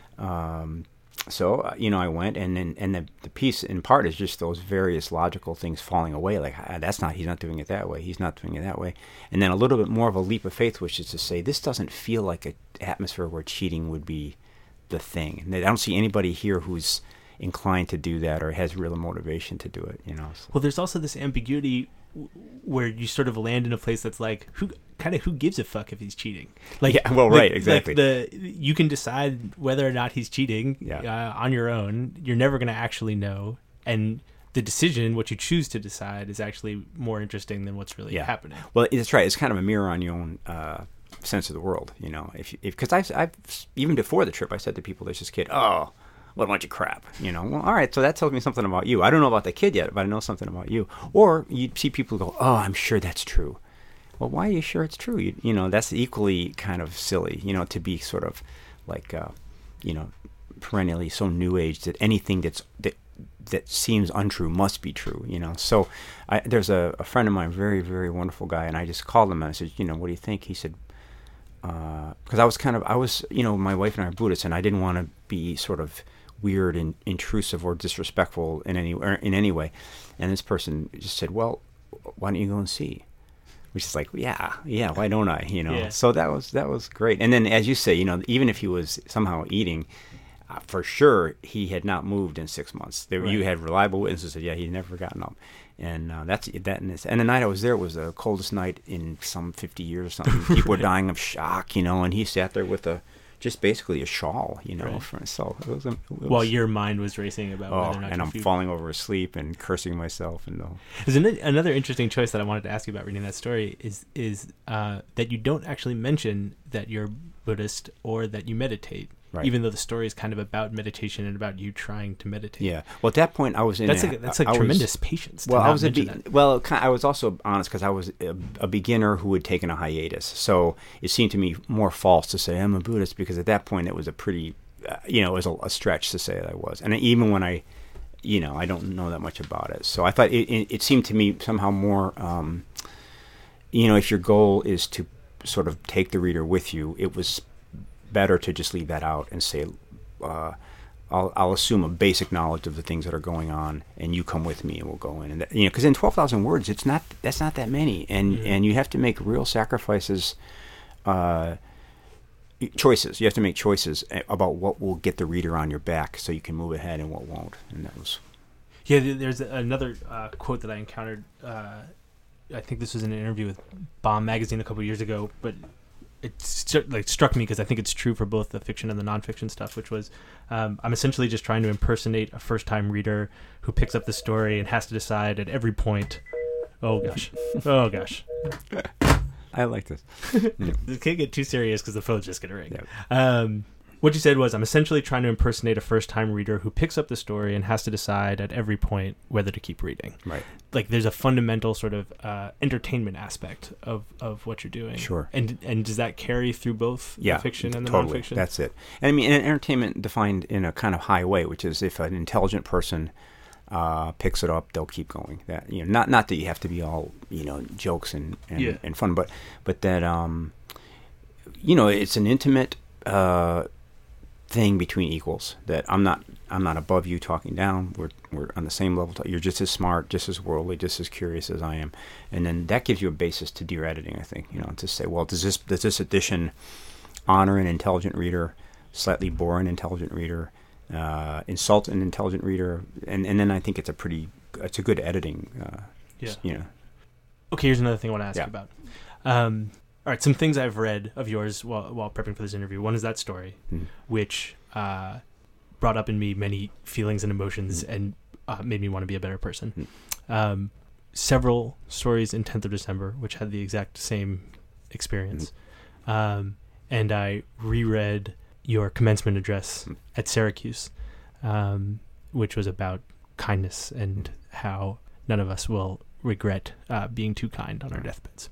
So I went, and the piece in part is just those various logical things falling away. Like he's not doing it that way. He's not doing it that way. And then a little bit more of a leap of faith, which is to say, this doesn't feel like an atmosphere where cheating would be the thing. And I don't see anybody here who's inclined to do that or has real motivation to do it. Well, there's also this ambiguity where you sort of land in a place that's like, who gives a fuck if he's cheating? Like, yeah, well, right, exactly. Like you can decide whether or not he's cheating on your own. You're never going to actually know, and the decision, what you choose to decide, is actually more interesting than what's really happening. Well, that's right. It's kind of a mirror on your own sense of the world, you know. If because I've even before the trip, I said to people, "There's this kid. Oh, what a bunch of crap," you know. Well, all right, so that tells me something about you. I don't know about the kid yet, but I know something about you. Or you see people go, "Oh, I'm sure that's true." Well, why are you sure it's true? You know, that's equally kind of silly, you know, to be sort of like, you know, perennially so new age that anything that seems untrue must be true, you know. So there's a friend of mine, very, very wonderful guy, and I just called him and I said, you know, what do you think? He said, because I was, you know, my wife and I are Buddhists, and I didn't want to be sort of weird and intrusive or disrespectful in any way. And this person just said, well, why don't you go and see? Which is like, yeah, why don't I? You know. Yeah. So that was great. And then, as you say, you know, even if he was somehow eating, for sure he had not moved in 6 months. Right. You had reliable witnesses that he'd never gotten up. And that's that. And the night I was there was the coldest night in some 50 years or something. People were dying of shock, you know, and he sat there with just basically a shawl, you know. Right. So it was while your mind was racing about whether or not and I'm falling over asleep and cursing myself. And There's another interesting choice that I wanted to ask you about reading that story is that you don't actually mention that you're Buddhist or that you meditate. Right. Even though the story is kind of about meditation and about you trying to meditate. Yeah. Well, at that point, I was in. That's like tremendous patience. Well, I was also honest because I was a beginner who had taken a hiatus. So it seemed to me more false to say I'm a Buddhist because at that point it was a pretty, you know, it was a stretch to say that I was. And even when I don't know that much about it. So I thought it seemed to me somehow more, you know, if your goal is to sort of take the reader with you, it was better to just leave that out and say, I'll assume a basic knowledge of the things that are going on, and you come with me, and we'll go in. And you know, because in 12,000 words, that's not that many, and you have to make real sacrifices, choices. You have to make choices about what will get the reader on your back, so you can move ahead, and what won't. And that was. Yeah, there's another quote that I encountered. I think this was in an interview with Bomb Magazine a couple of years ago, but it struck me because I think it's true for both the fiction and the nonfiction stuff, which was I'm essentially just trying to impersonate a first-time reader who picks up the story and has to decide at every point, oh gosh. I like this. This can't get too serious because the phone's just going to ring. Yeah. What you said was, I'm essentially trying to impersonate a first-time reader who picks up the story and has to decide at every point whether to keep reading. Right. Like, there's a fundamental sort of entertainment aspect of what you're doing. Sure. And does that carry through both the fiction and the nonfiction? That's it. And I mean, and entertainment defined in a kind of high way, which is if an intelligent person picks it up, they'll keep going. That, you know, not that you have to be all, you know, jokes and fun, but that you know, it's an intimate thing between equals, that I'm not above you talking down. We're on the same level. You're just as smart, just as worldly, just as curious as I am, and then that gives you a basis to do your editing. I think, you know, to say, well, does this edition honor an intelligent reader, slightly bore an intelligent reader, insult an intelligent reader, and then I think it's a good editing. You know. Okay, here's another thing I want to ask you about. All right, some things I've read of yours while prepping for this interview. One is that story, which brought up in me many feelings and emotions and made me want to be a better person. Several stories in 10th of December, which had the exact same experience. And I reread your commencement address at Syracuse, which was about kindness and how none of us will regret being too kind on our deathbeds.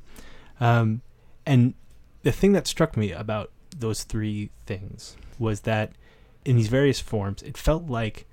And the thing that struck me about those three things was that in these various forms, it felt like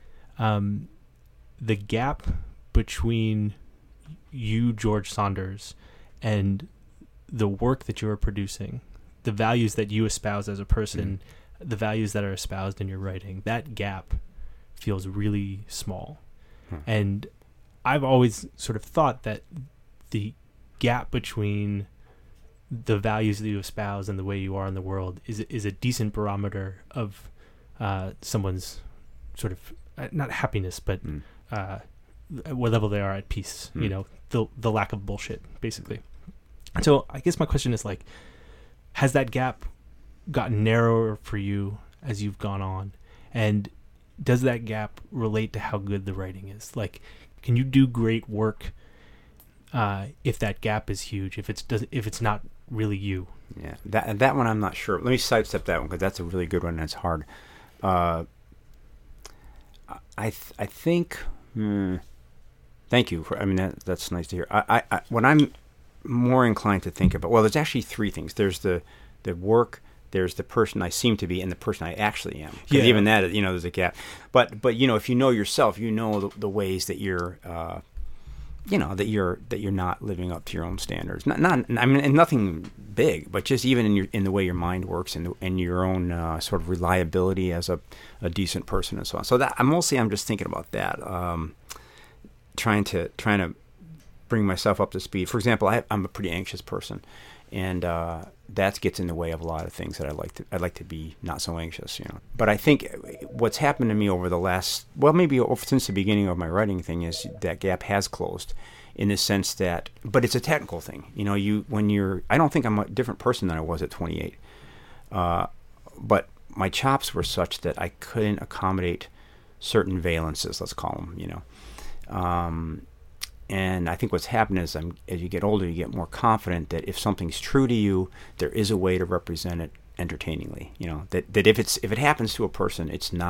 the gap between you, George Saunders, and the work that you are producing, the values that you espouse as a person, the values that are espoused in your writing, that gap feels really small. And I've always sort of thought that the gap between the values that you espouse and the way you are in the world is a decent barometer of someone's sort of not happiness, but what level they are at peace. You know, the lack of bullshit, basically. So I guess my question is, like, has that gap gotten narrower for you as you've gone on, and does that gap relate to how good the writing is? Like, can you do great work if that gap is huge? If it's not really you? Yeah, that one I'm not sure. Let me sidestep that one because that's a really good one and it's hard. I think. Thank you for. I mean, that's nice to hear. I when I'm more inclined to think about. Well, there's actually three things. There's the work. There's the person I seem to be, and the person I actually am. Because even that, there's a gap. But if you know yourself, you know the ways that you're. That you're not living up to your own standards. Not I mean, and nothing big, but just even in the way your mind works and your own sort of reliability as a decent person and so on. So that I'm just thinking about that, trying to bring myself up to speed. For example, I'm a pretty anxious person, and that gets in the way of a lot of things that I'd like to be not so anxious, But I think what's happened to me over the last, maybe since the beginning of my writing thing, is that gap has closed, in the sense that, but it's a technical thing, I don't think I'm a different person than I was at 28, but my chops were such that I couldn't accommodate certain valences, let's call them, And I think what's happened is, as you get older, you get more confident that if something's true to you, there is a way to represent it entertainingly. That if it happens to a person,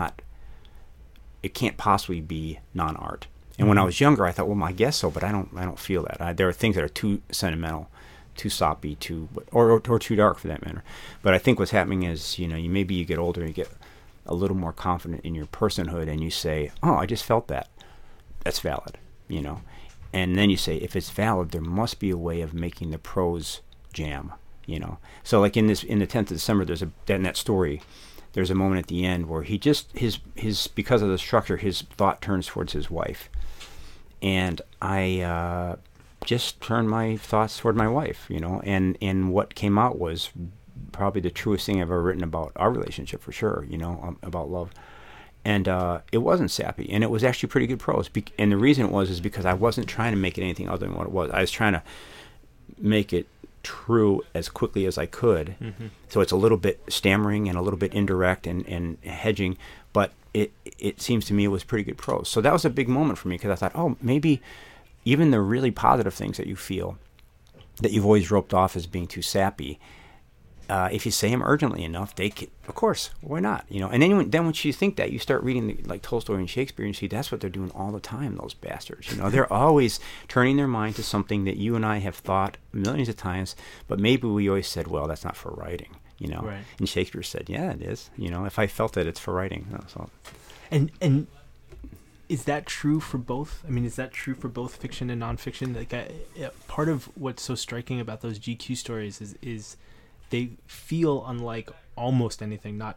it can't possibly be non-art. And when I was younger, I thought, well, I guess so, but I don't feel that. There are things that are too sentimental, too soppy, or too dark for that matter. But I think what's happening is, maybe you get older and you get a little more confident in your personhood, and you say, oh, I just felt that. That's valid, And then you say, if it's valid, there must be a way of making the prose jam, So like in the 10th of December, in that story, there's a moment at the end where he just, because of the structure, his thought turns towards his wife. And I just turned my thoughts toward my wife, and what came out was probably the truest thing I've ever written about our relationship, for sure, about love. And it wasn't sappy, and it was actually pretty good prose. And the reason it was is because I wasn't trying to make it anything other than what it was. I was trying to make it true as quickly as I could. Mm-hmm. So it's a little bit stammering and a little bit indirect and hedging, but it seems to me it was pretty good prose. So that was a big moment for me, because I thought, oh, maybe even the really positive things that you feel that you've always roped off as being too sappy, if you say them urgently enough, they can, of course, why not? And then once you think that, you start reading like Tolstoy and Shakespeare, and you see that's what they're doing all the time, those bastards. They're always turning their mind to something that you and I have thought millions of times, but maybe we always said, well, that's not for writing, Right. And Shakespeare said, yeah, it is. If I felt it, it's for writing. So. And is that true for both? I mean, is that true for both fiction and nonfiction? Like, part of what's so striking about those GQ stories is they feel unlike almost anything, not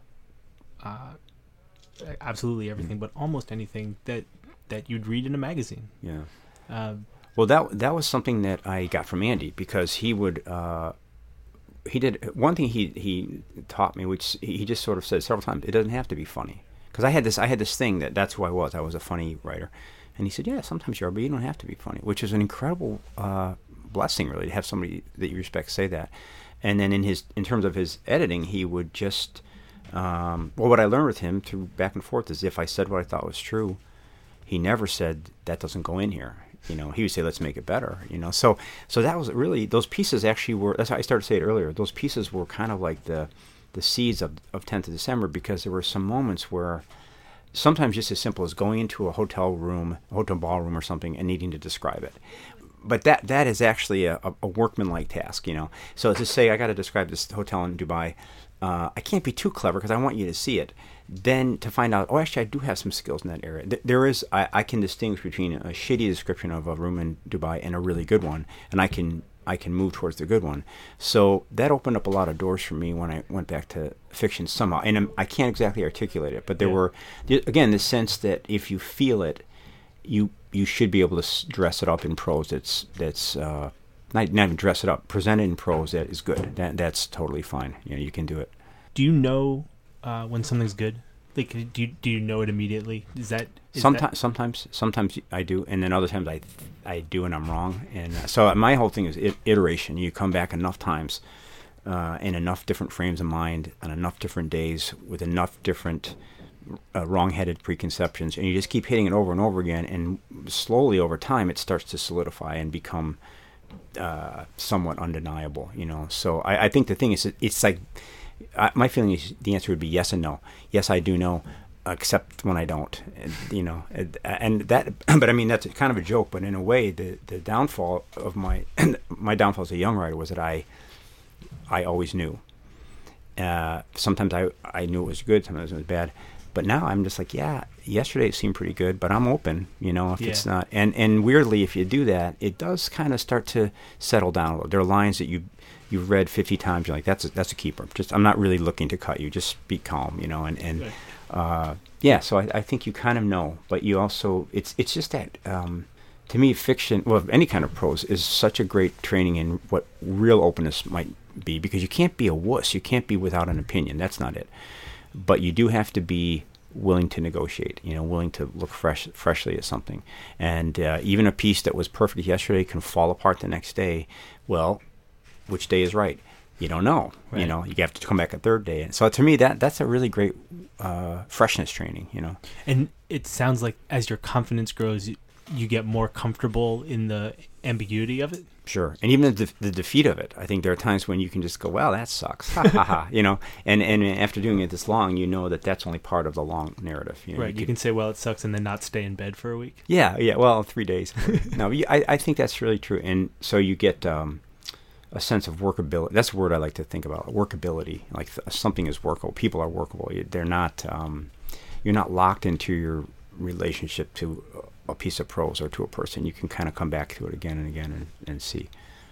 absolutely everything, but almost anything that you'd read in a magazine. Yeah. Well, that was something that I got from Andy, because he would he did one thing he taught me, which he just sort of said several times. It doesn't have to be funny, because I had this thing that's who I was. I was a funny writer, and he said, yeah, sometimes you are, but you don't have to be funny, which is an incredible blessing, really, to have somebody that you respect say that. And then in terms of his editing, he would just what I learned with him through back and forth is, if I said what I thought was true, he never said that doesn't go in here. He would say, let's make it better. So that was really, those pieces actually were. That's how I started to say it earlier. Those pieces were kind of like the seeds of 10th of December, because there were some moments where sometimes just as simple as going into a hotel ballroom or something and needing to describe it. But that is actually a workmanlike task, So to say, I got to describe this hotel in Dubai, I can't be too clever because I want you to see it. Then to find out, oh, actually, I do have some skills in that area. I can distinguish between a shitty description of a room in Dubai and a really good one, and I can move towards the good one. So that opened up a lot of doors for me when I went back to fiction somehow. And I can't exactly articulate it, but there were, again, the sense that if you feel it, you should be able to dress it up in prose that's not even dress it up, present it in prose that is good. That's totally fine. You can do it. Do you know when something's good? Like, do you know it immediately? Sometimes I do, and then other times I do and I'm wrong. And so my whole thing is iteration. You come back enough times, in enough different frames of mind, on enough different days, with enough different wrong-headed preconceptions, and you just keep hitting it over and over again, and slowly over time it starts to solidify and become somewhat undeniable, you know. So I think the thing is, it's like my feeling is the answer would be yes and no. Yes, I do know, except when I don't, you know. And that, but I mean, that's kind of a joke. But in a way, the downfall of my downfall as a young writer was that I always knew. Sometimes I knew it was good, sometimes it was bad. But now I'm just like, yeah, yesterday it seemed pretty good, but I'm open, you know, if it's not. And weirdly, if you do that, it does kind of start to settle down a little. There are lines that you've read 50 times. You're like, that's a keeper. Just, I'm not really looking to cut you. Just be calm, you know. So I think you kind of know, but you also, it's just that, to me, fiction, well, any kind of prose is such a great training in what real openness might be, because you can't be a wuss. You can't be without an opinion. That's not it. But you do have to be willing to negotiate, you know, willing to look freshly at something. And even a piece that was perfect yesterday can fall apart the next day. Well, which day is right? You don't know. Right. You know, you have to come back a third day. And so to me, that's a really great freshness training, you know. And it sounds like as your confidence grows, you get more comfortable in the ambiguity of it. Sure. And even the defeat of it. I think there are times when you can just go, well, that sucks. Ha, ha, ha. You know, and after doing it this long, you know that that's only part of the long narrative. You know, right. You can say, well, it sucks, and then not stay in bed for a week. Yeah. Well, 3 days. No, I think that's really true. And so you get a sense of workability. That's a word I like to think about. Workability. Like something is workable. People are workable. They're not, you're not locked into your relationship to a piece of prose or to a person. You can kind of come back to it again and again and see.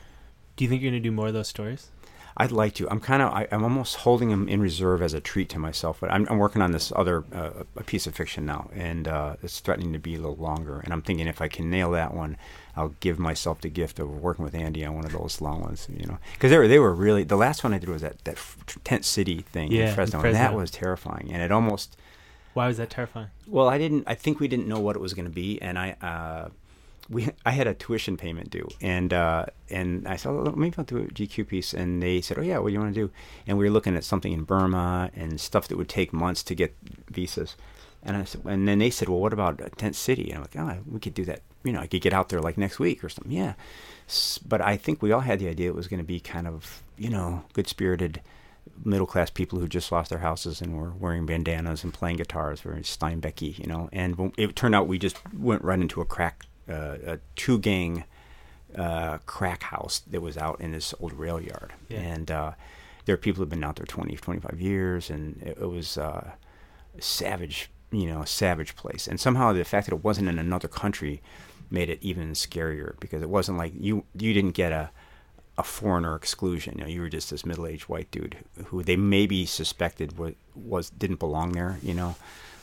Do you think you're going to do more of those stories? I'd like to. I'm almost holding them in reserve as a treat to myself. But I'm working on this other a piece of fiction now, and it's threatening to be a little longer. And I'm thinking if I can nail that one, I'll give myself the gift of working with Andy on one of those long ones. You know, because they were really, the last one I did was that tent city thing in Fresno, and that was terrifying. And it almost. Why was that terrifying? Well, I think we didn't know what it was going to be, and I had a tuition payment due, and I said, oh, maybe I'll do a GQ piece, and they said, oh yeah, what do you want to do? And we were looking at something in Burma and stuff that would take months to get visas, and I said, and then they said, well, what about Tent City? And I'm like, oh, we could do that. You know, I could get out there like next week or something. Yeah, but I think we all had the idea it was going to be kind of, you know, good-spirited middle-class people who just lost their houses and were wearing bandanas and playing guitars, very Steinbecky, you know. And it turned out we just went right into a two-gang crack house that was out in this old rail yard. Yeah. And there are people who've been out there 20, 25 years, and it was savage, you know, a savage place. And somehow the fact that it wasn't in another country made it even scarier, because it wasn't like you didn't get a foreigner exclusion. You know, you were just this middle-aged white dude who they maybe suspected didn't belong there. You know,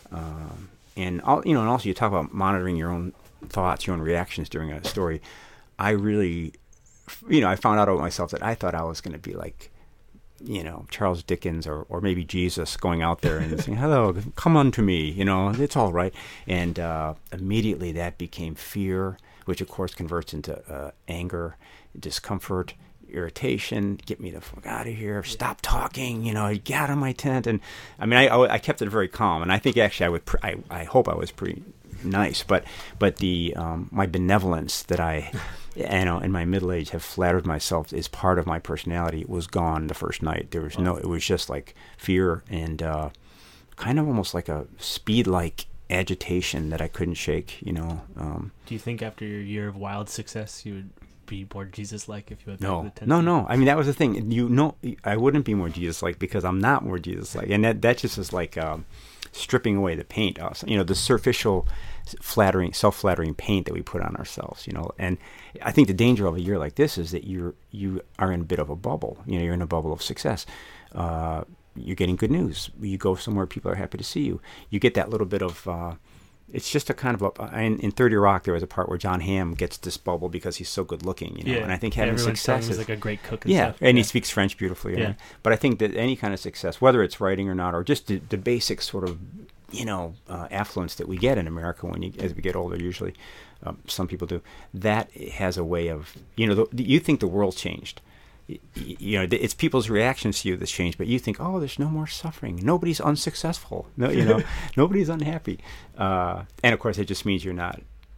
and also you talk about monitoring your own thoughts, your own reactions during a story. I really, I found out about myself that I thought I was going to be like, Charles Dickens or maybe Jesus going out there and saying, hello, come unto me, it's all right. And immediately that became fear, which of course converts into anger, discomfort, irritation, get me the fuck out of here, stop talking, get out of my tent. And I mean, I kept it very calm, and I think actually I hope I was pretty nice, but the my benevolence that I in my middle age have flattered myself is part of my personality was gone the first night. There was it was just like fear and kind of almost like a speed-like agitation that I couldn't shake. Do you think after your year of wild success you would be more Jesus-like if you had No. I mean, that was the thing. I wouldn't be more Jesus-like because I'm not more Jesus-like, and that just is like stripping away the paint. The superficial, self-flattering paint that we put on ourselves. And I think the danger of a year like this is that you are in a bit of a bubble. You're in a bubble of success. You're getting good news. You go somewhere, people are happy to see you. You get that little bit of. It's just a kind of in 30 Rock there was a part where John Hamm gets this bubble because he's so good looking, and I think having success is like a great cook and stuff. And he speaks French beautifully. Yeah. Right? But I think that any kind of success, whether it's writing or not, or just the basic sort of affluence that we get in America as we get older, usually some people do, that has a way of you think the world changed. It's people's reactions to you that's changed, but you think, oh, there's no more suffering. Nobody's unsuccessful. No, nobody's unhappy. And of course, it just means you're not,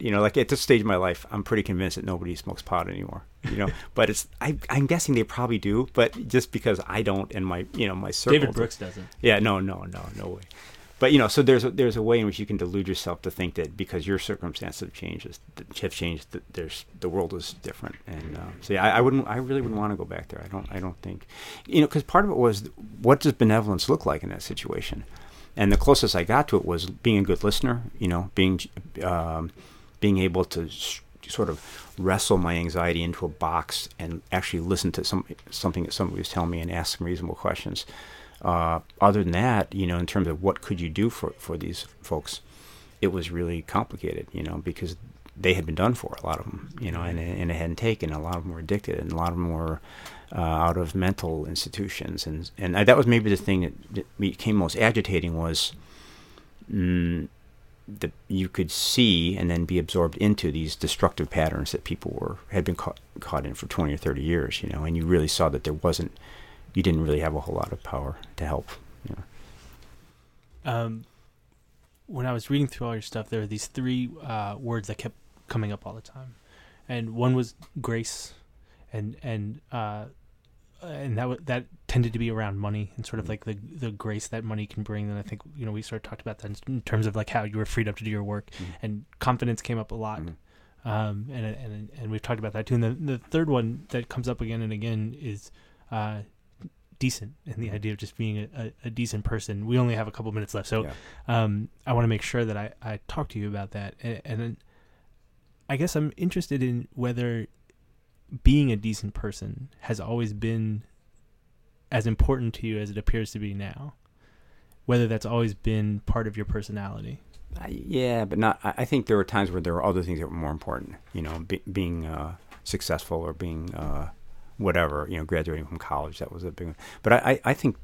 You know, like at this stage of my life, I'm pretty convinced that nobody smokes pot anymore. You know, but I'm guessing they probably do, but just because I don't, and my circle. David Brooks doesn't. Yeah, no way. But you know, so there's a way in which you can delude yourself to think that because your circumstances have changed, that the world is different, and so yeah, I really wouldn't want to go back there. I don't think, you know, because part of it was what does benevolence look like in that situation, and the closest I got to it was being a good listener. You know, being able to sort of wrestle my anxiety into a box and actually listen to something that somebody was telling me and ask some reasonable questions. Other than that, you know, in terms of what could you do for these folks, it was really complicated, you know, because they had been done for, a lot of them, you know, and it hadn't taken. A lot of them were addicted, and a lot of them were out of mental institutions, and that was maybe the thing that became most agitating was that you could see and then be absorbed into these destructive patterns that people had been caught in for 20 or 30 years, you know, and you really saw that you didn't really have a whole lot of power to help. You know. When I was reading through all your stuff, there were these three words that kept coming up all the time, and one was grace, and that tended to be around money and sort of like the grace that money can bring. And I think, you know, we sort of talked about that in terms of like how you were freed up to do your work, and confidence came up a lot. And we've talked about that too. And the third one that comes up again and again is decent, and the idea of just being a decent person. We only have a couple minutes left, so I want to make sure that I talk to you about that. And I guess I'm interested in whether being a decent person has always been as important to you as it appears to be now, whether that's always been part of your personality. Yeah, but not. I think there were times where there were other things that were more important, you know, being successful or being whatever, you know, graduating from college. That was a big one. But I think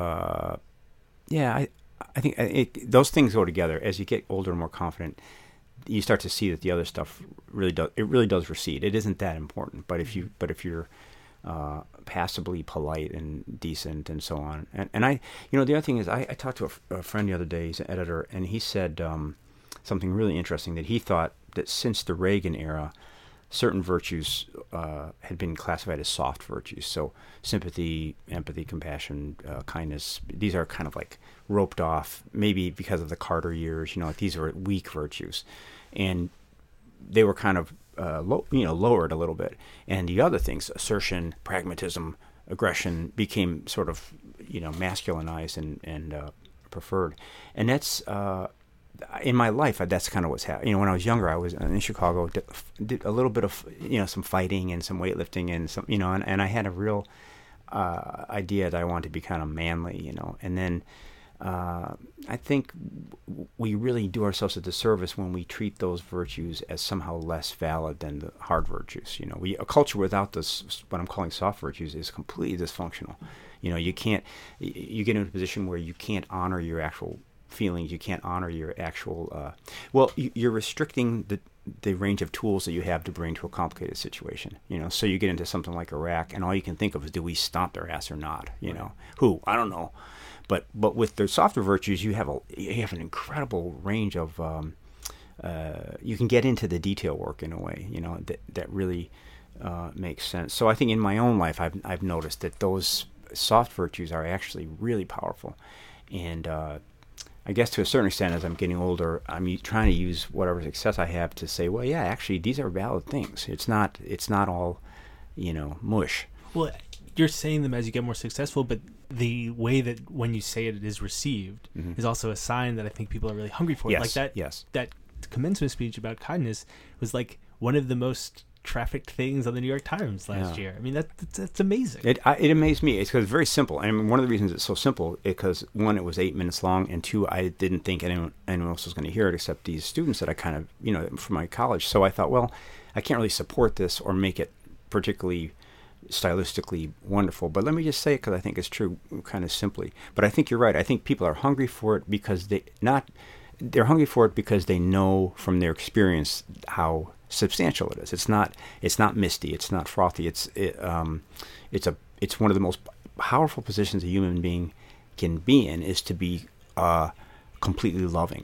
those things go together. As you get older and more confident, you start to see that the other stuff really does recede. It isn't that important. But if you're passably polite and decent and so on, and I, you know, the other thing is I talked to a friend the other day. He's an editor, and he said something really interesting, that he thought that since the Reagan era, certain virtues had been classified as soft virtues. So sympathy, empathy, compassion, kindness, these are kind of like roped off, maybe because of the Carter years, you know, like these are weak virtues. And they were kind of lowered a little bit. And the other things, assertion, pragmatism, aggression, became sort of, you know, masculinized and preferred. And that's in my life, that's kind of what's happening. You know, when I was younger, I was in Chicago, did a little bit of, you know, some fighting and some weightlifting and some, you know, and I had a real idea that I wanted to be kind of manly, you know. And then I think we really do ourselves a disservice when we treat those virtues as somehow less valid than the hard virtues. You know, a culture without this, what I'm calling soft virtues, is completely dysfunctional. You know, you get into a position where you can't honor your actual feelings, you can't honor your actual you're restricting the range of tools that you have to bring to a complicated situation, you know. So you get into something like Iraq, and all you can think of is, do we stomp their ass or not, you know? Who? I don't know. But with the softer virtues, you have an incredible range of you can get into the detail work in a way, you know, that really makes sense. So I think in my own life, I've noticed that those soft virtues are actually really powerful. And I guess to a certain extent, as I'm getting older, I'm trying to use whatever success I have to say, well, yeah, actually, these are valid things. It's not all, you know, mush. Well, you're saying them as you get more successful, but the way that when you say it is received is also a sign that I think people are really hungry for. Yes, like that. Yes. That commencement speech about kindness was like one of the most trafficked things on the New York Times last year. I mean, that's amazing. It amazed me. It's because it's very simple. I mean, one of the reasons it's so simple is because, one, it was 8 minutes long, and two, I didn't think anyone else was going to hear it except these students that I kind of, you know, from my college. So I thought, well, I can't really support this or make it particularly stylistically wonderful, but let me just say it because I think it's true, kind of simply. But I think you're right. I think people are hungry for it because they're hungry for it because they know from their experience how substantial it is. It's not misty. It's not frothy. It's one of the most powerful positions a human being can be in, is to be completely loving.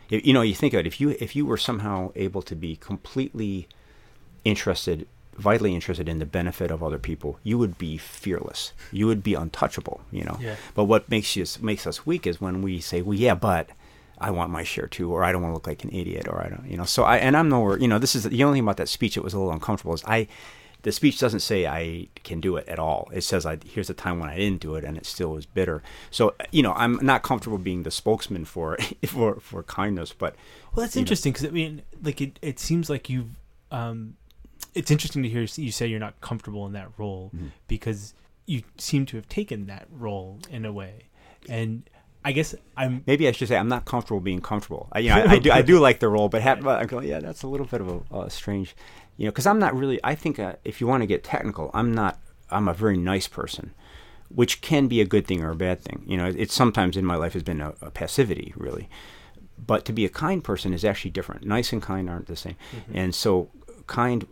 You think of it, if you were somehow able to be completely interested, vitally interested in the benefit of other people, you would be fearless. You would be untouchable, Yeah. But what makes us weak is when we say, well, yeah, but I want my share too, or I don't want to look like an idiot, or I don't, So I'm nowhere, this is the only thing about that speech that was a little uncomfortable is the speech doesn't say I can do it at all. It says here's a time when I didn't do it, and it still was bitter. So I'm not comfortable being the spokesman for kindness. But that's interesting because it seems like you've. It's interesting to hear you say you're not comfortable in that role because you seem to have taken that role in a way, and I guess maybe I should say I'm not comfortable being comfortable. I do like the role, but I'm going, yeah, that's a little bit of a strange. Because I'm not really. I think if you want to get technical, I'm a very nice person, which can be a good thing or a bad thing. It's sometimes in my life has been a passivity, really. But to be a kind person is actually different. Nice and kind aren't the same. Mm-hmm. And so, kind.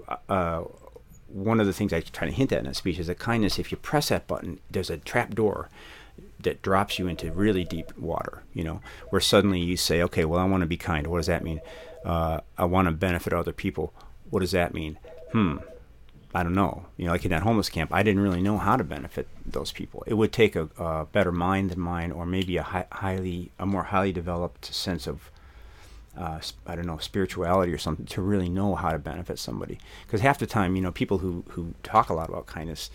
One of the things I try to hint at in that speech is that kindness. If you press that button, there's a trap door that drops you into really deep water. Where suddenly you say, "Okay, well, I want to be kind. What does that mean? I want to benefit other people. What does that mean? I don't know. Like in that homeless camp, I didn't really know how to benefit those people. It would take a better mind than mine, or maybe a more highly developed sense of, spirituality or something to really know how to benefit somebody. Because half the time, people who talk a lot about kindness,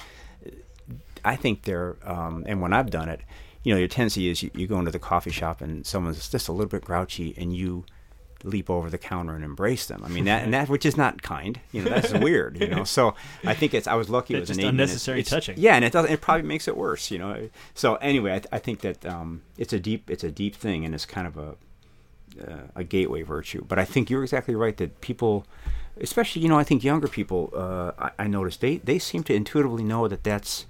I think they're, and when I've done it, your tendency is you go into the coffee shop and someone's just a little bit grouchy, and you leap over the counter and embrace them. I mean that which is not kind. That's weird. So I think I was lucky it was an 8 unnecessary touching. Yeah, and it probably makes it worse. So anyway, I think that it's a deep thing, and it's kind of a gateway virtue. But I think you're exactly right that people, especially I think younger people, I noticed they seem to intuitively know that's.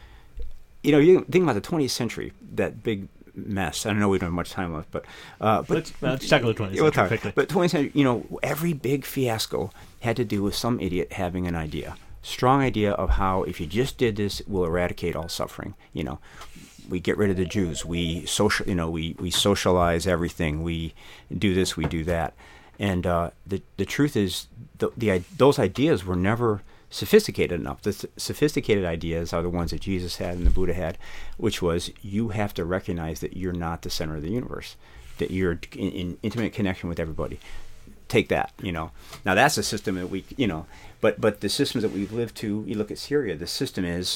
You think about the 20th century, that big mess. I know we don't have much time left, but let's tackle the 20th century quickly. But 20th century, every big fiasco had to do with some idiot having an idea, strong idea of how if you just did this, we'll eradicate all suffering. We get rid of the Jews. We socialize everything. We do this. We do that. And the truth is, those ideas were never sophisticated enough. The sophisticated ideas are the ones that Jesus had and the Buddha had, which was you have to recognize that you're not the center of the universe, that you're in intimate connection with everybody. Take that, Now that's a system that we, but the systems that we've lived to, you look at Syria, the system is,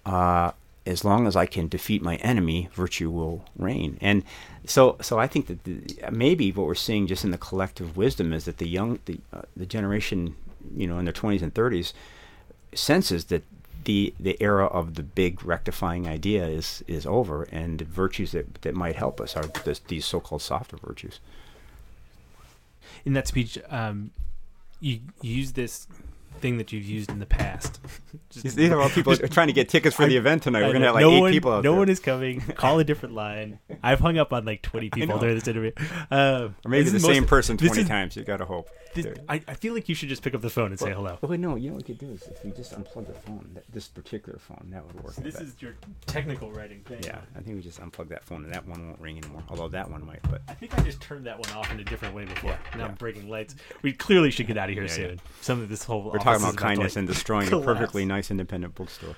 as long as I can defeat my enemy, virtue will reign. And so I think that maybe what we're seeing just in the collective wisdom is that the generation, in their 20s and 30s, senses that the era of the big rectifying idea is over, and the virtues that might help us are these so-called softer virtues. In that speech, you use this thing that you've used in the past. These are all people trying to get tickets for the event tonight. We're going to have like 8 people out there. No one is coming. Call a different line. I've hung up on like 20 people during this interview. Or maybe the same person 20 times. You've got to hope. I feel like you should just pick up the phone and say hello. Well, no, what you could do is if we just unplug the phone, this particular phone, that would work. So this is your technical writing thing. Yeah, I think we just unplug that phone, and that one won't ring anymore, although that one might. But I think I just turned that one off in a different way before. Now I'm breaking lights. We clearly should get out of here soon. Some of this whole we're talking about kindness and destroying a perfectly nice independent bookstore.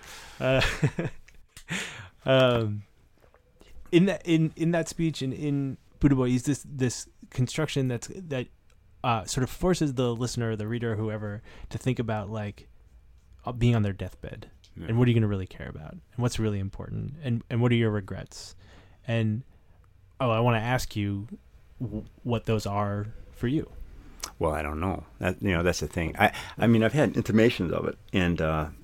In that speech and in Buddha Boy, is this construction that sort of forces the listener, the reader, whoever, to think about like being on their deathbed and what are you going to really care about and what's really important and what are your regrets, and I want to ask you what those are for you. Well, I don't know. That's the thing. I mean, I've had intimations of it, and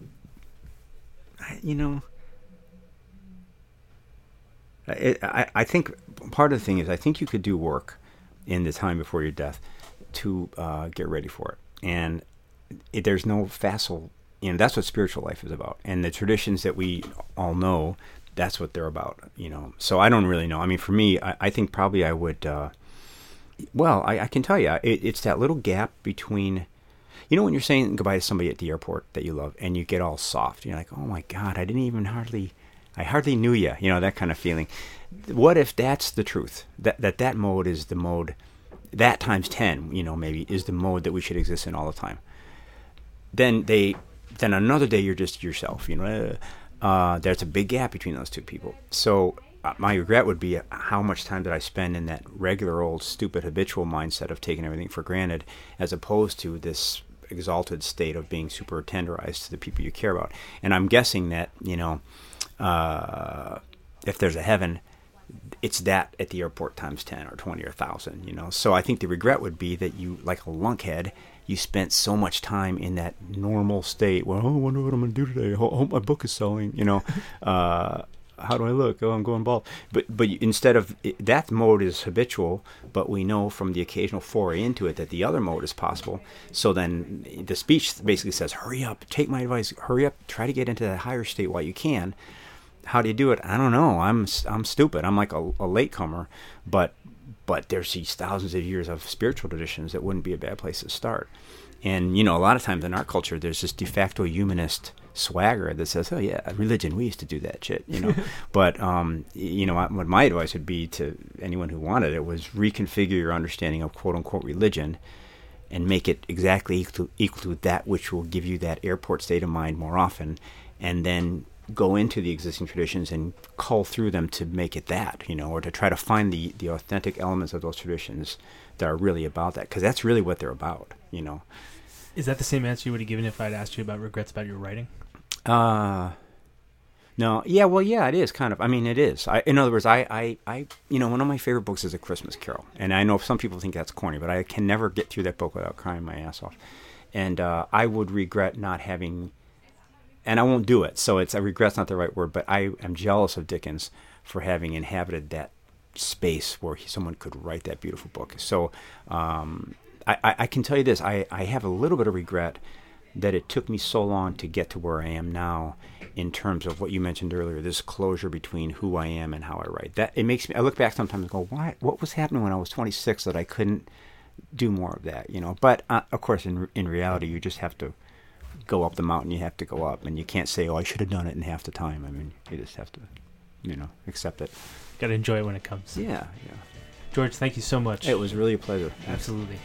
I think part of the thing is I think you could do work in the time before your death to get ready for it, and there's no facile. That's what spiritual life is about, and the traditions that we all know, that's what they're about. So I don't really know. I mean, for me, I think probably I would. Well, I can tell you, it's that little gap between, when you're saying goodbye to somebody at the airport that you love, and you get all soft. You're like, oh my God, I hardly knew you. That kind of feeling. What if that's the truth? That mode is the mode that times 10, maybe is the mode that we should exist in all the time. Then another day you're just yourself, there's a big gap between those two people. So my regret would be how much time did I spend in that regular old stupid habitual mindset of taking everything for granted, as opposed to this exalted state of being super tenderized to the people you care about. And I'm guessing that, if there's a heaven, it's that at the airport times 10 or 20 or 1,000, So I think the regret would be that you, like a lunkhead, you spent so much time in that normal state. Well, I wonder what I'm going to do today. I hope my book is selling, How do I look? Oh, I'm going bald. But instead of that mode is habitual, but we know from the occasional foray into it that the other mode is possible. So then the speech basically says, hurry up, take my advice, hurry up, try to get into that higher state while you can. How do you do it? I don't know. I'm stupid. I'm like a latecomer, but there's these thousands of years of spiritual traditions that wouldn't be a bad place to start. And, a lot of times in our culture, there's this de facto humanist swagger that says, oh, yeah, religion, we used to do that shit, But, what my advice would be to anyone who wanted it was reconfigure your understanding of quote-unquote religion and make it exactly equal to that which will give you that airport state of mind more often, and then go into the existing traditions and cull through them to make it that, or to try to find the authentic elements of those traditions that are really about that, because that's really what they're about, Is that the same answer you would have given if I'd asked you about regrets about your writing? No. Yeah, well, yeah, it is kind of. I mean, it is. In other words, I one of my favorite books is A Christmas Carol. And I know some people think that's corny, but I can never get through that book without crying my ass off. And I would regret not having, and I won't do it, so regret's not the right word, but I am jealous of Dickens for having inhabited that space where someone could write that beautiful book. So I can tell you this, I have a little bit of regret that it took me so long to get to where I am now in terms of what you mentioned earlier, this closure between who I am and how I write. That it makes me, I look back sometimes and go, what was happening when I was 26 that I couldn't do more of that, But of course, in reality, you just have to go up the mountain you have to go up, and you can't say, oh, I should have done it in half the time. I mean, you just have to, accept it. Got to enjoy it when it comes. Yeah. George, thank you so much. It was really a pleasure. Absolutely.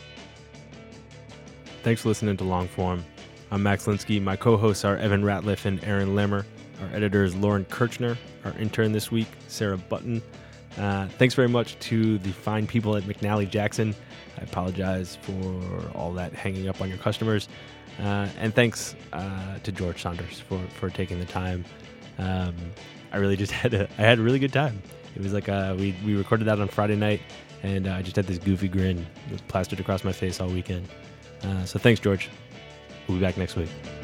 Thanks for listening to Longform. I'm Max Linsky. My co-hosts are Evan Ratliff and Aaron Lemmer. Our editor is Lauren Kirchner. Our intern this week, Sarah Button. Thanks very much to the fine people at McNally Jackson. I apologize for all that hanging up on your customers. And thanks to George Saunders for taking the time. I really just had a really good time. It was like we recorded that on Friday night, and I just had this goofy grin plastered across my face all weekend. So thanks, George. We'll be back next week.